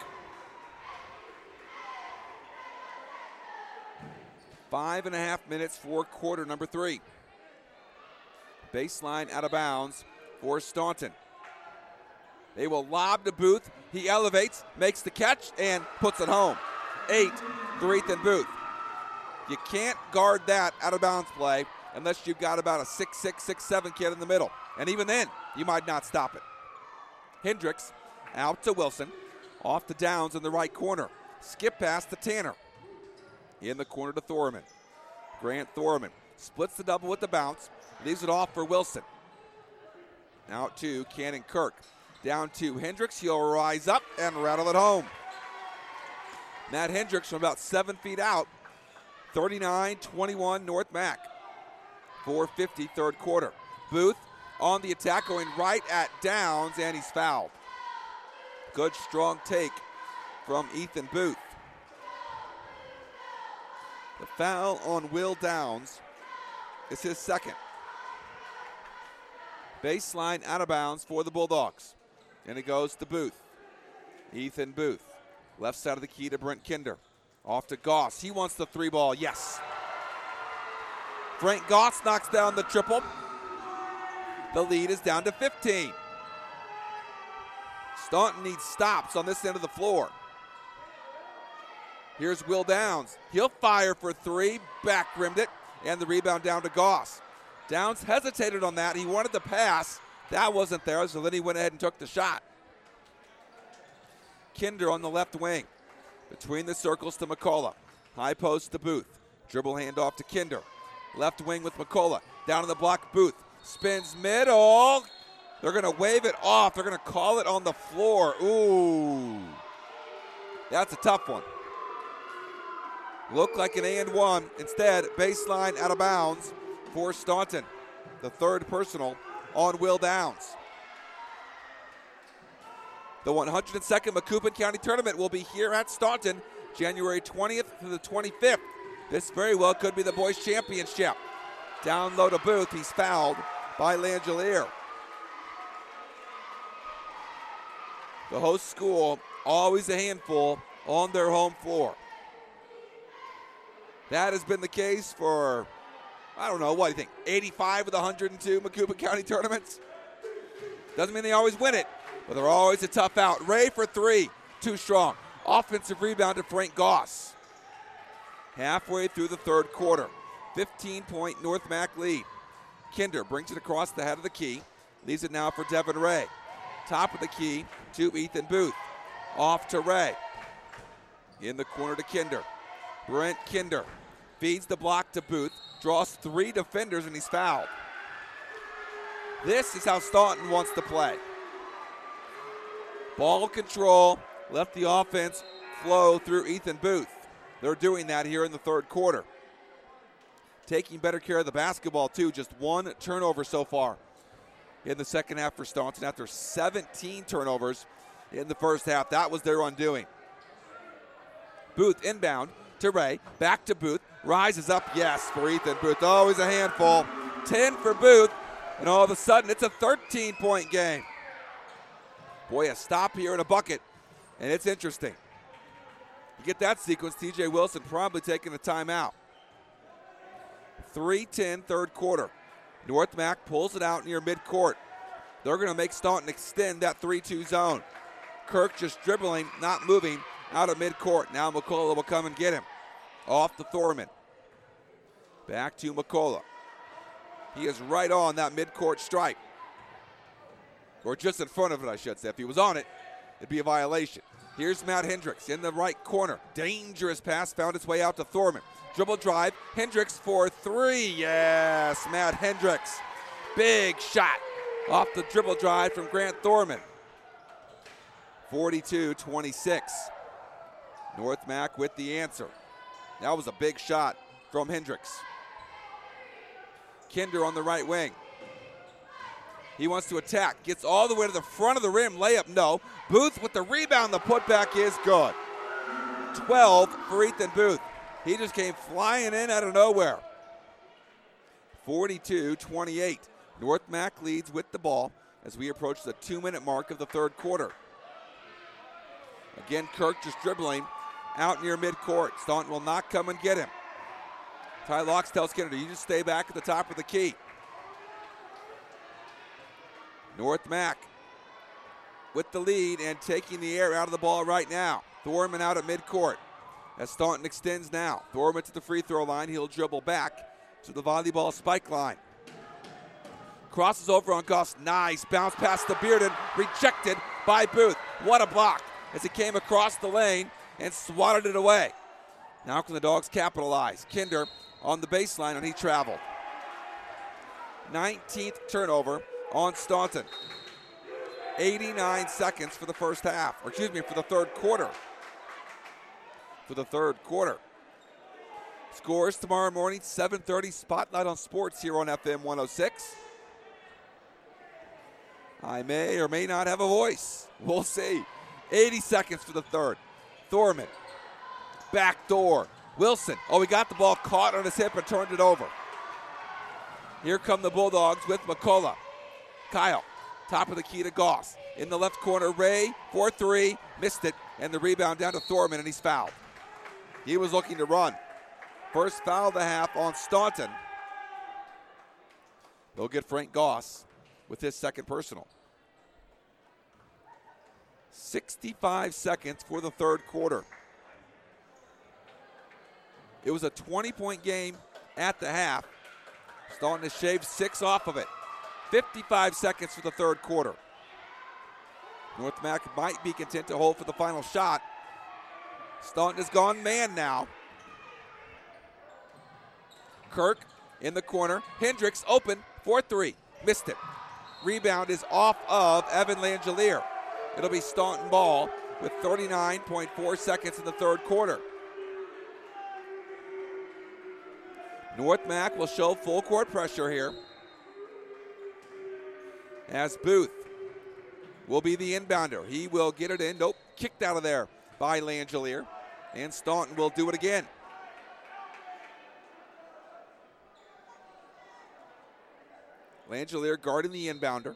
Five and a half minutes for quarter number three. Baseline out of bounds for Staunton. They will lob to Booth. He elevates, makes the catch, and puts it home. Eight for Ethan Booth. You can't guard that out of bounds play unless you've got about a six six, six seven kid in the middle. And even then, you might not stop it. Hendricks out to Wilson. Off to Downs in the right corner. Skip pass to Tanner. In the corner to Thorman. Grant Thorman splits the double with the bounce. Leaves it off for Wilson. Out to Cannon Kirk. Down to Hendricks. He'll rise up and rattle it home. Matt Hendricks from about seven feet out. thirty-nine twenty-one North Mac. four fifty third quarter. Booth on the attack going right at Downs, and he's fouled. Good strong take from Ethan Booth. The foul on Will Downs is his second. Baseline out of bounds for the Bulldogs. And it goes to Booth. Ethan Booth. Left side of the key to Brent Kinder. Off to Goss. He wants the three ball. Yes. Frank Goss knocks down the triple. The lead is down to fifteen. Staunton needs stops on this end of the floor. Here's Will Downs. He'll fire for three. Back rimmed it. And the rebound down to Goss. Downs hesitated on that. He wanted the pass. That wasn't there, so then he went ahead and took the shot. Kinder on the left wing. Between the circles to McCullough. High post to Booth. Dribble handoff to Kinder. Left wing with McCullough. Down on the block, Booth. Spins middle. They're going to wave it off. They're going to call it on the floor. Ooh. That's a tough one. Looked like an and one. Instead, baseline out of bounds for Staunton. The third personal on Will Downs. The one hundred second Macoupin County Tournament will be here at Staunton January twentieth to the twenty-fifth. This very well could be the boys' championship. Down low to Booth. He's fouled by Langelier. The host school, always a handful on their home floor. That has been the case for, I don't know, what do you think, eighty-five of the one hundred two Macoupin County tournaments? Doesn't mean they always win it, but they're always a tough out. Ray for three, too strong. Offensive rebound to Frank Goss. Halfway through the third quarter, fifteen point North Mac lead. Kinder brings it across the head of the key. Leaves it now for Devin Ray. Top of the key to Ethan Booth. Off to Ray. In the corner to Kinder. Brent Kinder feeds the block to Booth. Draws three defenders, and he's fouled. This is how Staunton wants to play. Ball control. Left the offense flow through Ethan Booth. They're doing that here in the third quarter. Taking better care of the basketball, too. Just one turnover so far in the second half for Staunton after seventeen turnovers in the first half. That was their undoing. Booth inbound to Ray. Back to Booth. Rises up, yes, for Ethan Booth. Always a handful. ten for Booth. And all of a sudden, it's a thirteen point game. Boy, a stop here and a bucket, and it's interesting. You get that sequence, T J Wilson probably taking a timeout. three ten, third quarter. North Mac pulls it out near midcourt. They're going to make Staunton extend that three two zone. Kirk just dribbling, not moving, out of midcourt. Now McCullough will come and get him. Off to Thorman. Back to McCullough. He is right on that midcourt stripe. Or just in front of it, I should say. If he was on it, it'd be a violation. Here's Matt Hendricks in the right corner. Dangerous pass, found its way out to Thorman. Dribble drive, Hendricks for three. Yes, Matt Hendricks. Big shot off the dribble drive from Grant Thorman. forty-two twenty-six. North Mac with the answer. That was a big shot from Hendricks. Kinder on the right wing. He wants to attack. Gets all the way to the front of the rim. Layup, no. Booth with the rebound. The putback is good. twelve for Ethan Booth. He just came flying in out of nowhere. forty-two twenty-eight. North Mac leads with the ball as we approach the two-minute mark of the third quarter. Again, Kirk just dribbling out near midcourt. Staunton will not come and get him. Ty Locks tells Kennedy, you just stay back at the top of the key. North Mac with the lead and taking the air out of the ball right now. Thorman out at midcourt as Staunton extends now. Thorman to the free throw line. He'll dribble back to the volleyball spike line. Crosses over on Goss. Nice bounce past the Bearden. Rejected by Booth. What a block as he came across the lane and swatted it away. Now can the Dogs capitalize. Kinder on the baseline and he traveled. nineteenth turnover on Staunton. eighty-nine seconds for the first half, or excuse me, for the third quarter. For the third quarter. Scores tomorrow morning, seven thirty, Spotlight on Sports here on F M one oh six. I may or may not have a voice. We'll see. eighty seconds for the third. Thorman. Back door. Wilson. Oh, he got the ball caught on his hip and turned it over. Here come the Bulldogs with McCullough. Kyle. Top of the key to Goss. In the left corner, Ray for three. Missed it. And the rebound down to Thorman, and he's fouled. He was looking to run. First foul of the half on Staunton. They'll get Frank Goss with his second personal. sixty-five seconds for the third quarter. It was a twenty-point game at the half. Staunton has shaved six off of it. fifty-five seconds for the third quarter. North Mac might be content to hold for the final shot. Staunton has gone man now. Kirk in the corner. Hendricks open for three. Missed it. Rebound is off of Evan Langelier. It'll be Staunton ball with thirty-nine point four seconds in the third quarter. North Mac will show full court pressure here as Booth will be the inbounder. He will get it in. Nope, kicked out of there by Langelier. And Staunton will do it again. Langelier guarding the inbounder.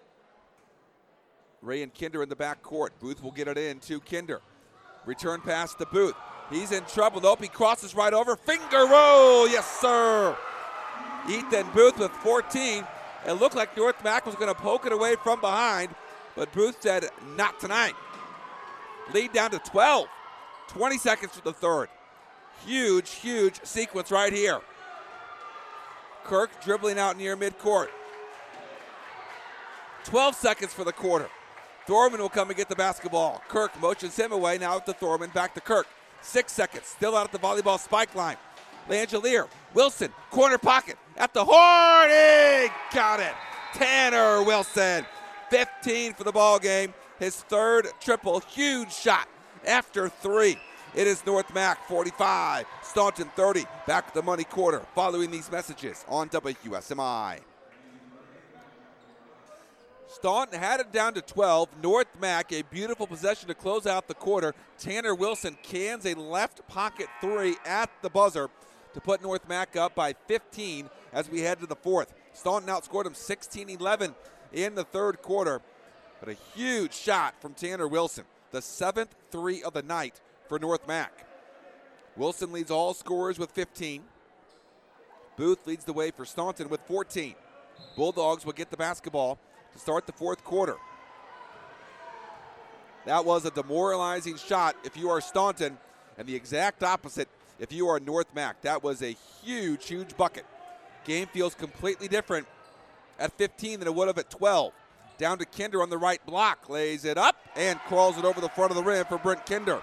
Ray and Kinder in the back court. Booth will get it in to Kinder. Return pass to Booth. He's in trouble. Nope, he crosses right over. Finger roll, yes sir. Ethan Booth with fourteen. It looked like North Mac was going to poke it away from behind, but Booth said, not tonight. Lead down to twelve. twenty seconds for the third. Huge, huge sequence right here. Kirk dribbling out near midcourt. twelve seconds for the quarter. Thorman will come and get the basketball. Kirk motions him away. Now to Thorman. Back to Kirk. Six seconds. Still out at the volleyball spike line. Langelier. Wilson. Corner pocket. At the horn. He got it. Tanner Wilson. fifteen for the ball game. His third triple. Huge shot after three. It is North Mac forty-five. Staunton thirty. Back at the money quarter. Following these messages on W S M I. Staunton had it down to twelve. North Mac, a beautiful possession to close out the quarter. Tanner Wilson cans a left pocket three at the buzzer to put North Mac up by fifteen as we head to the fourth. Staunton outscored him sixteen eleven in the third quarter. But a huge shot from Tanner Wilson, the seventh three of the night for North Mac. Wilson leads all scorers with fifteen. Booth leads the way for Staunton with fourteen. Bulldogs will get the basketball to start the fourth quarter. That was a demoralizing shot if you are Staunton, and the exact opposite if you are North Mac. That was a huge, huge bucket. Game feels completely different at fifteen than it would have at twelve. Down to Kinder on the right block, lays it up and crawls it over the front of the rim for Brent Kinder.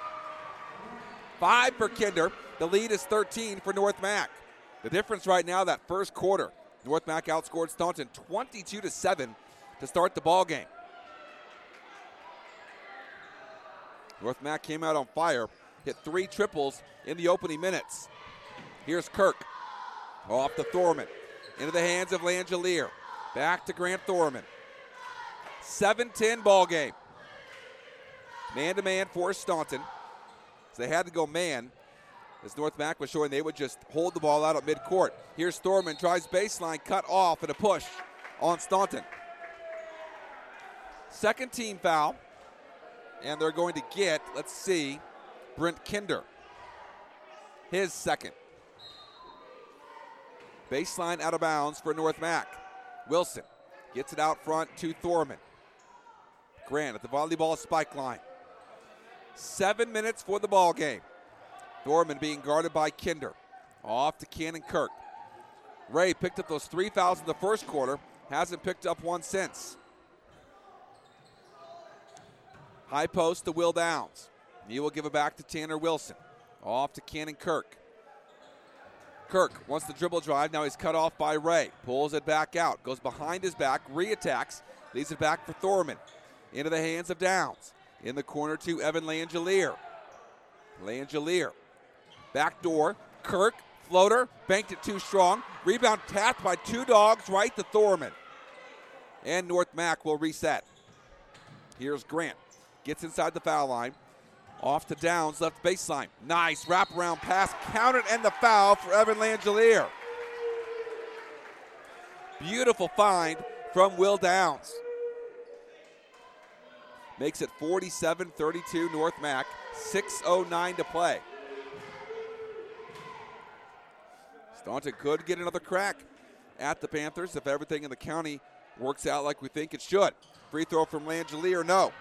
Five for Kinder. The lead is thirteen for North Mac. The difference right now, that first quarter, North Mac outscored Staunton twenty-two to seven to start the ball game. North Mac came out on fire, hit three triples in the opening minutes. Here's Kirk, off to Thorman, into the hands of Langelier. Back to Grant Thorman. seven ten ball game. Man-to-man for Staunton. So they had to go man, as North Mac was showing they would just hold the ball out at midcourt. Here's Thorman, tries baseline, cut off, and a push on Staunton. Second team foul, and they're going to get, let's see, Brent Kinder. His second. Baseline out of bounds for North Mac. Wilson gets it out front to Thorman. Grant at the volleyball spike line. Seven minutes for the ball game. Thorman being guarded by Kinder. Off to Cannon Kirk. Ray picked up those three fouls in the first quarter. Hasn't picked up one since. High post to Will Downs. He will give it back to Tanner Wilson. Off to Cannon Kirk. Kirk wants the dribble drive. Now he's cut off by Ray. Pulls it back out. Goes behind his back. Re-attacks. Leaves it back for Thorman. Into the hands of Downs. In the corner to Evan Langelier. Langelier. Back door. Kirk. Floater. Banked it too strong. Rebound tapped by two dogs right to Thorman. And North Mac will reset. Here's Grant. Gets inside the foul line. Off to Downs, left baseline. Nice wraparound pass, counted, and the foul for Evan Langelier. Beautiful find from Will Downs. Makes it forty-seven thirty-two North Mac, six oh nine to play. Staunton could get another crack at the Panthers if everything in the county works out like we think it should. Free throw from Langelier, no.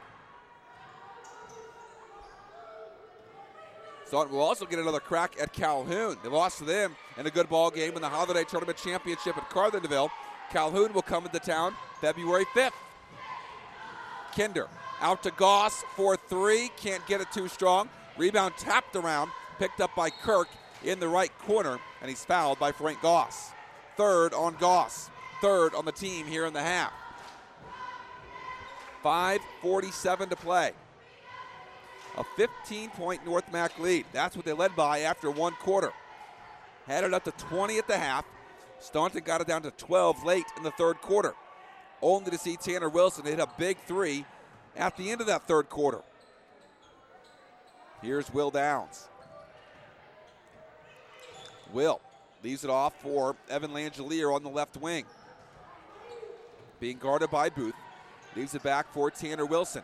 Staunton will also get another crack at Calhoun. They lost to them in a good ball game in the Holiday Tournament Championship at Carlinville. Calhoun will come into town February fifth. Kinder out to Goss for three. Can't get it too strong. Rebound tapped around. Picked up by Kirk in the right corner. And he's fouled by Frank Goss. Third on Goss. Third on the team here in the half. five forty-seven to play. A fifteen-point North Mac lead. That's what they led by after one quarter. Had it up to twenty at the half. Staunton got it down to twelve late in the third quarter. Only to see Tanner Wilson hit a big three at the end of that third quarter. Here's Will Downs. Will leaves it off for Evan Langelier on the left wing. Being guarded by Booth. Leaves it back for Tanner Wilson.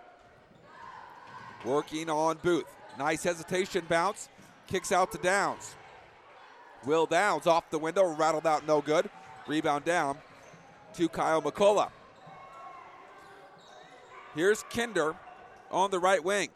Working on Booth. Nice hesitation bounce. Kicks out to Downs. Will Downs off the window. Rattled out, no good. Rebound down to Kyle McCullough. Here's Kinder on the right wing.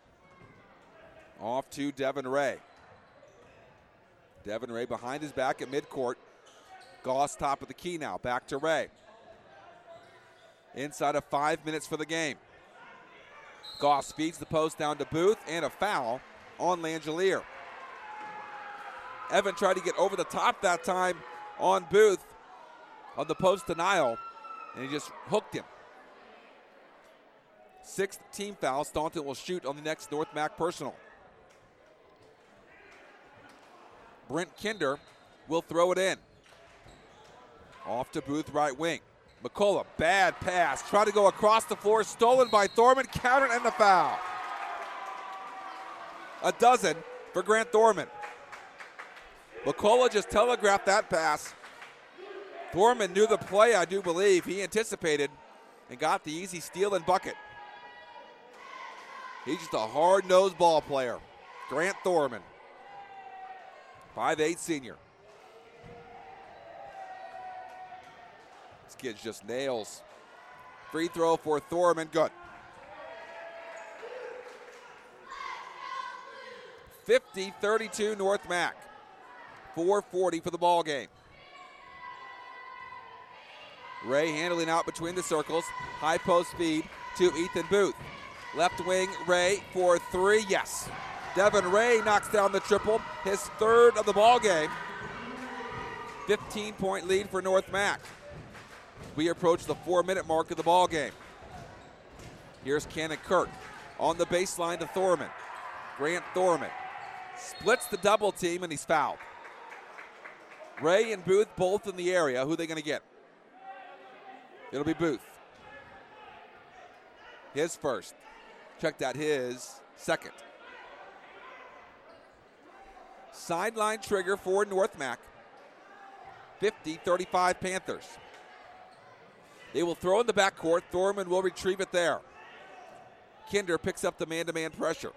Off to Devin Ray. Devin Ray behind his back at midcourt. Goss top of the key now. Back to Ray. Inside of five minutes for the game. Goss feeds the post down to Booth, and a foul on Langelier. Evan tried to get over the top that time on Booth on the post denial, and he just hooked him. Sixth team foul. Staunton will shoot on the next North Mac personal. Brent Kinder will throw it in. Off to Booth, right wing. McCullough, bad pass. Try to go across the floor. Stolen by Thorman. Countered and the foul. A dozen for Grant Thorman. McCullough just telegraphed that pass. Thorman knew the play, I do believe. He anticipated and got the easy steal and bucket. He's just a hard-nosed ball player. Grant Thorman, five eight senior. This kid just nails. Free throw for Thorman, good. fifty thirty-two North Mac. four forty for the ball game. Ray handling out between the circles. High post feed to Ethan Booth. Left wing, Ray for three, yes. Devin Ray knocks down the triple, his third of the ball game. fifteen-point lead for North Mac. We approach the four-minute mark of the ball game. Here's Cannon Kirk on the baseline to Thorman. Grant Thorman splits the double team, and he's fouled. Ray and Booth both in the area. Who are they going to get? It'll be Booth. His first. Check that, his second. Sideline trigger for North Mac. fifty thirty-five Panthers. They will throw in the backcourt. Thorman will retrieve it there. Kinder picks up the man-to-man pressure.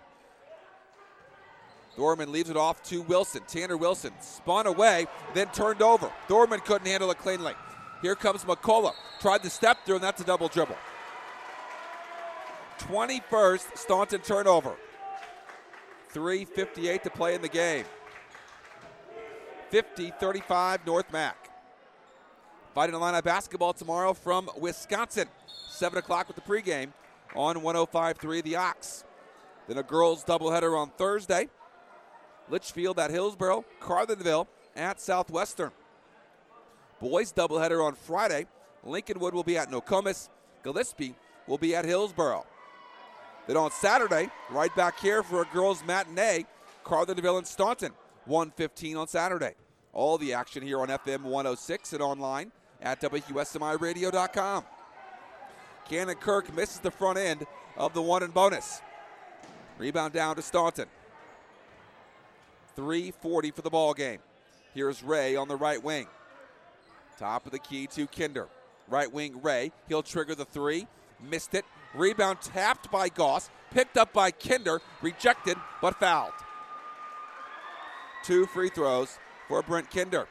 Thorman leaves it off to Wilson. Tanner Wilson spun away, then turned over. Thorman couldn't handle it cleanly. Here comes McCullough. Tried to step through, and that's a double dribble. twenty-first Staunton turnover. three fifty-eight to play in the game. fifty thirty-five North Mac. Fighting Illini basketball tomorrow from Wisconsin. seven o'clock with the pregame on one oh five point three The Ox. Then a girls doubleheader on Thursday. Litchfield at Hillsboro, Carlinville at Southwestern. Boys doubleheader on Friday. Lincolnwood will be at Nokomis. Gillespie will be at Hillsboro. Then on Saturday, right back here for a girls matinee, Carlinville and Staunton, one fifteen on Saturday. All the action here on F M one oh six and online at W S M I radio dot com. Cannon Kirk misses the front end of the one and bonus. Rebound down to Staunton. three forty for the ball game. Here's Ray on the right wing. Top of the key to Kinder. Right wing Ray. He'll trigger the three. Missed it. Rebound tapped by Goss. Picked up by Kinder. Rejected but fouled. Two free throws for Brent Kinder.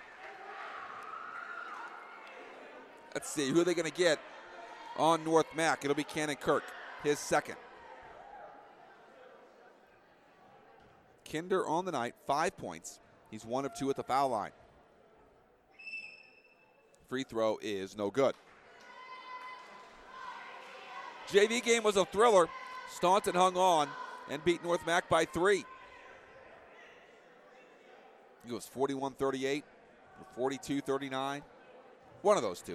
Let's see, who are they going to get on North Mac? It'll be Cannon Kirk, his second. Kinder on the night, five points. He's one of two at the foul line. Free throw is no good. J V game was a thriller. Staunton hung on and beat North Mac by three. It was forty-one thirty-eight or forty-two thirty-nine. One of those two.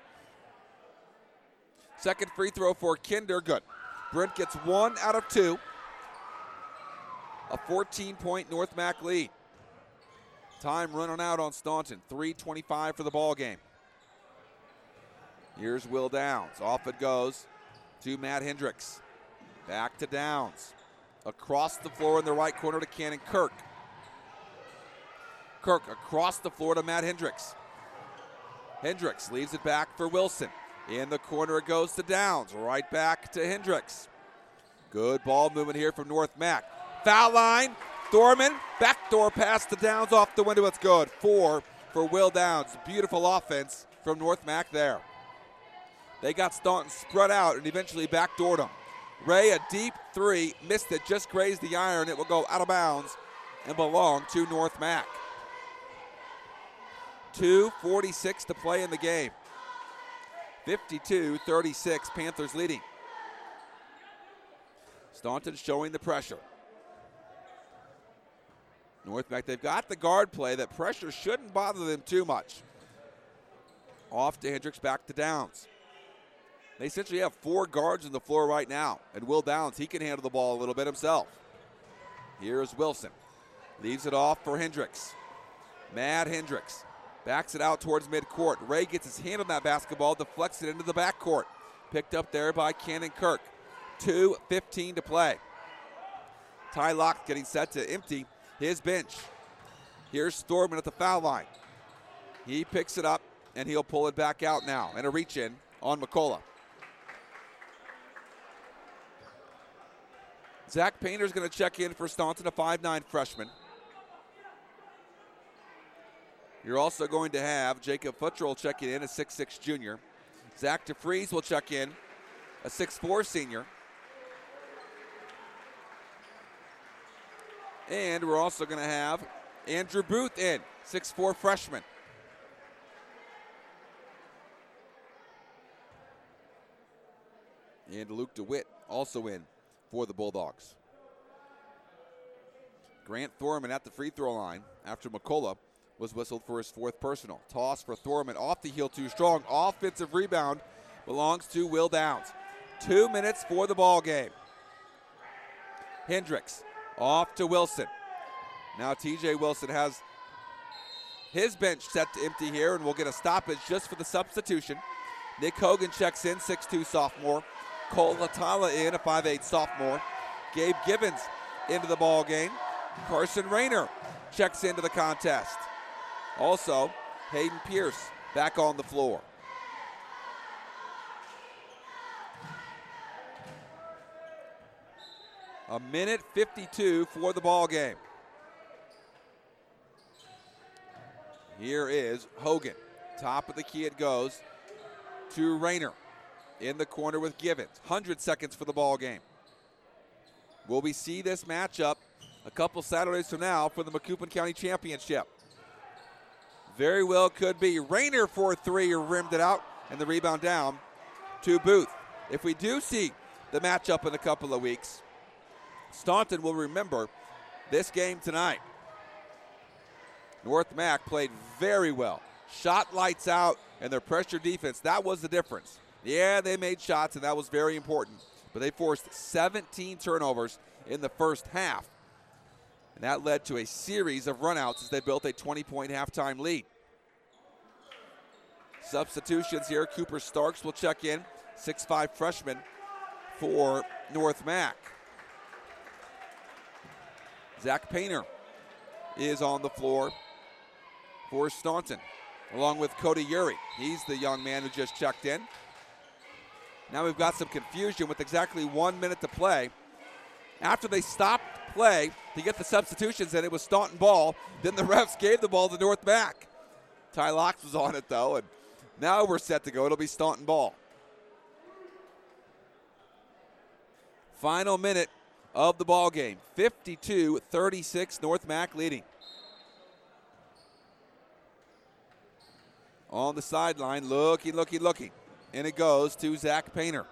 Second free throw for Kinder, good. Brent gets one out of two. A fourteen-point North Mac lead. Time running out on Staunton. three twenty-five for the ball game. Here's Will Downs. Off it goes to Matt Hendricks. Back to Downs. Across the floor in the right corner to Cannon Kirk. Kirk across the floor to Matt Hendricks. Hendricks leaves it back for Wilson. In the corner it goes to Downs. Right back to Hendricks. Good ball movement here from North Mac. Foul line. Thorman. Backdoor pass to Downs off the window. It's good. Four for Will Downs. Beautiful offense from North Mac there. They got Staunton spread out and eventually backdoored him. Ray, a deep three. Missed it. Just grazed the iron. It will go out of bounds and belong to North Mac. two forty-six to play in the game. fifty-two thirty-six, Panthers leading. Staunton showing the pressure. North Mac, they've got the guard play. That pressure shouldn't bother them too much. Off to Hendricks, back to Downs. They essentially have four guards on the floor right now. And Will Downs, he can handle the ball a little bit himself. Here's Wilson. Leaves it off for Hendricks. Matt Hendricks. Backs it out towards midcourt. Ray gets his hand on that basketball, deflects it into the backcourt. Picked up there by Cannon Kirk. two fifteen to play. Ty Locke getting set to empty his bench. Here's Thorman at the foul line. He picks it up, and he'll pull it back out now. And a reach in on McCullough. Zach Painter is going to check in for Staunton, a five nine freshman. You're also going to have Jacob Futtrell checking in, a six six junior. Zach DeFries will check in, a six four senior. And we're also going to have Andrew Booth in, six four freshman. And Luke DeWitt also in for the Bulldogs. Grant Thorman at the free throw line after McCullough was whistled for his fourth personal. Toss for Thorman off the heel too strong. Offensive rebound belongs to Will Downs. Two minutes for the ball game. Hendricks off to Wilson. Now T J Wilson has his bench set to empty here, and we'll get a stoppage just for the substitution. Nick Hogan checks in, six two sophomore. Cole Latala in, a five eight sophomore. Gabe Gibbons into the ball game. Carson Rayner checks into the contest. Also, Hayden Pierce back on the floor. A minute fifty-two for the ball game. Here is Hogan. Top of the key it goes to Rayner. In the corner with Gibbons. one hundred seconds for the ball game. Will we see this matchup a couple Saturdays from now for the Macoupin County Championship? Very well could be. Rayner for three, rimmed it out, and the rebound down to Booth. If we do see the matchup in a couple of weeks, Staunton will remember this game tonight. North Mac played very well. Shot lights out, and their pressure defense, that was the difference. Yeah, they made shots, and that was very important. But they forced seventeen turnovers in the first half. And that led to a series of runouts as they built a twenty-point halftime lead. Substitutions here. Cooper Starks will check in, six five freshman for North Mac. Zach Painter is on the floor for Staunton, along with Cody Urey. He's the young man who just checked in. Now we've got some confusion with exactly one minute to play. After they stopped play to get the substitutions in, it was Staunton ball. Then the refs gave the ball to North Mac. Ty Locks was on it, though, and now we're set to go. It'll be Staunton ball. Final minute of the ball game. fifty-two thirty-six, North Mac leading. On the sideline, looking, looking, looking. And it goes to Zach Painter.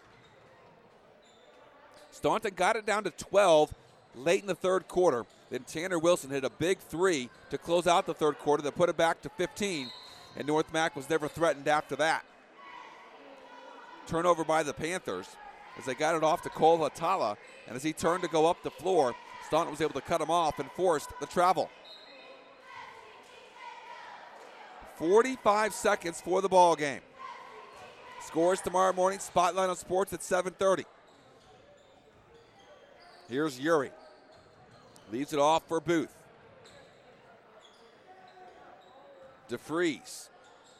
Staunton got it down to twelve late in the third quarter. Then Tanner Wilson hit a big three to close out the third quarter that put it back to fifteen. And North Mac was never threatened after that. Turnover by the Panthers as they got it off to Cole Hatala. And as he turned to go up the floor, Staunton was able to cut him off and forced the travel. forty-five seconds for the ball game. Scores tomorrow morning, Spotlight on Sports at seven thirty. Here's Urey. Leaves it off for Booth. DeFries.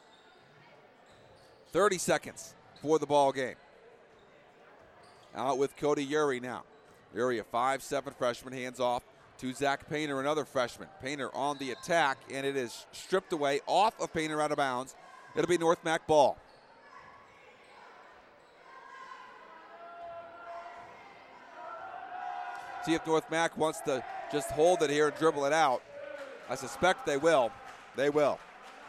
thirty seconds for the ball game. Out with Cody Urey now. Urey, a five seven freshman, hands off to Zach Painter, another freshman. Painter on the attack, and it is stripped away off of Painter out of bounds. It'll be North Mac ball. See if North Mac wants to just hold it here and dribble it out. I suspect they will. They will.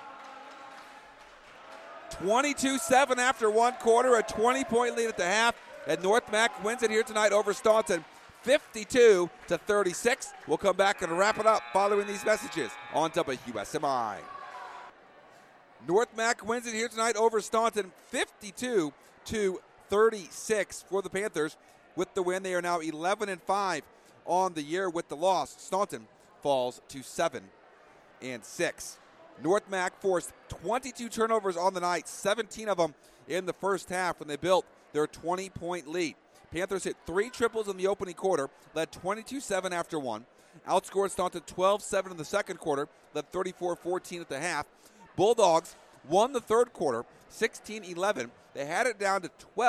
twenty-two seven after one quarter, a twenty-point lead at the half, and North Mac wins it here tonight over Staunton, fifty-two to thirty-six. We'll come back and wrap it up following these messages on W S M I. North Mac wins it here tonight over Staunton, fifty-two to thirty-six for the Panthers. With the win, they are now eleven and five on the year. With the loss, Staunton falls to seven and six. North Mac forced twenty-two turnovers on the night, seventeen of them in the first half when they built their twenty-point lead. Panthers hit three triples in the opening quarter, led twenty-two seven after one. Outscored Staunton twelve seven in the second quarter, led thirty-four fourteen at the half. Bulldogs won the third quarter, sixteen eleven. They had it down to twelve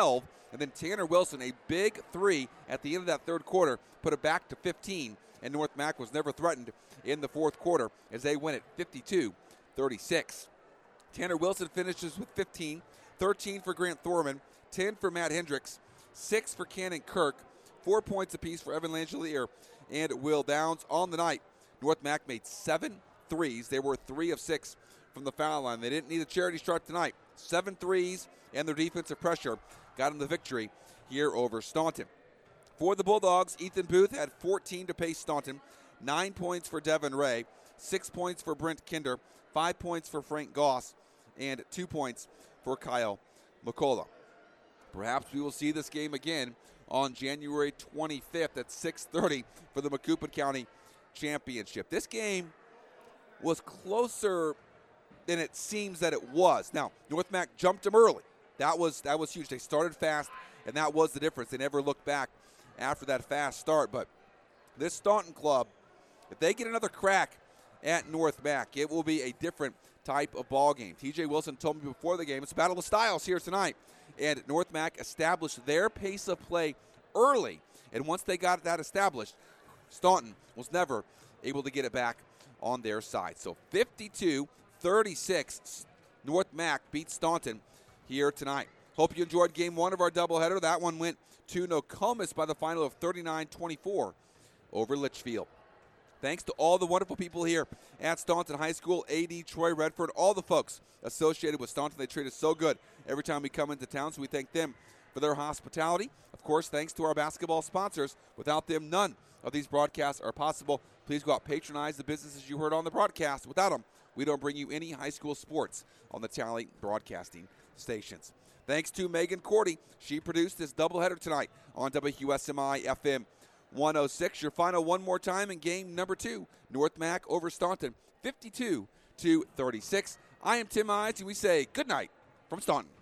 And then Tanner Wilson, a big three at the end of that third quarter, put it back to fifteen. And North Mac was never threatened in the fourth quarter as they win it fifty-two thirty-six. Tanner Wilson finishes with fifteen, thirteen for Grant Thorman, ten for Matt Hendricks, six for Cannon Kirk, four points apiece for Evan Langelier and Will Downs. On the night, North Mac made seven threes. They were three of six from the foul line. They didn't need a charity stripe tonight. Seven threes and their defensive pressure got them the victory here over Staunton. For the Bulldogs, Ethan Booth had fourteen to pace Staunton, nine points for Devin Ray, six points for Brent Kinder, five points for Frank Goss, and two points for Kyle McCullough. Perhaps we will see this game again on January twenty-fifth at six thirty for the Macoupin County Championship. This game was closer than it seems that it was. Now, North Mac jumped them early. That was that was huge. They started fast, and that was the difference. They never looked back after that fast start. But this Staunton club, if they get another crack at North Mac, it will be a different type of ball game. T J Wilson told me before the game, it's a battle of styles here tonight. And North Mac established their pace of play early. And once they got that established, Staunton was never able to get it back on their side. So fifty-two thirty-six, North Mac beats Staunton here tonight. Hope you enjoyed game one of our doubleheader. That one went to Nokomis by the final of thirty-nine twenty-four over Litchfield. Thanks to all the wonderful people here at Staunton High School, A D Troy Redford, all the folks associated with Staunton. They treat us so good every time we come into town, so we thank them for their hospitality. Of course, thanks to our basketball sponsors. Without them, none of these broadcasts are possible. Please go out, patronize the businesses you heard on the broadcast. Without them, we don't bring you any high school sports on the Tally Broadcasting stations. Thanks to Megan Cordy. She produced this doubleheader tonight on W Q S M I F M one oh six. Your final one more time in game number two. North Mac over Staunton, fifty-two to thirty-six. I am Tim Ides, and we say good night from Staunton.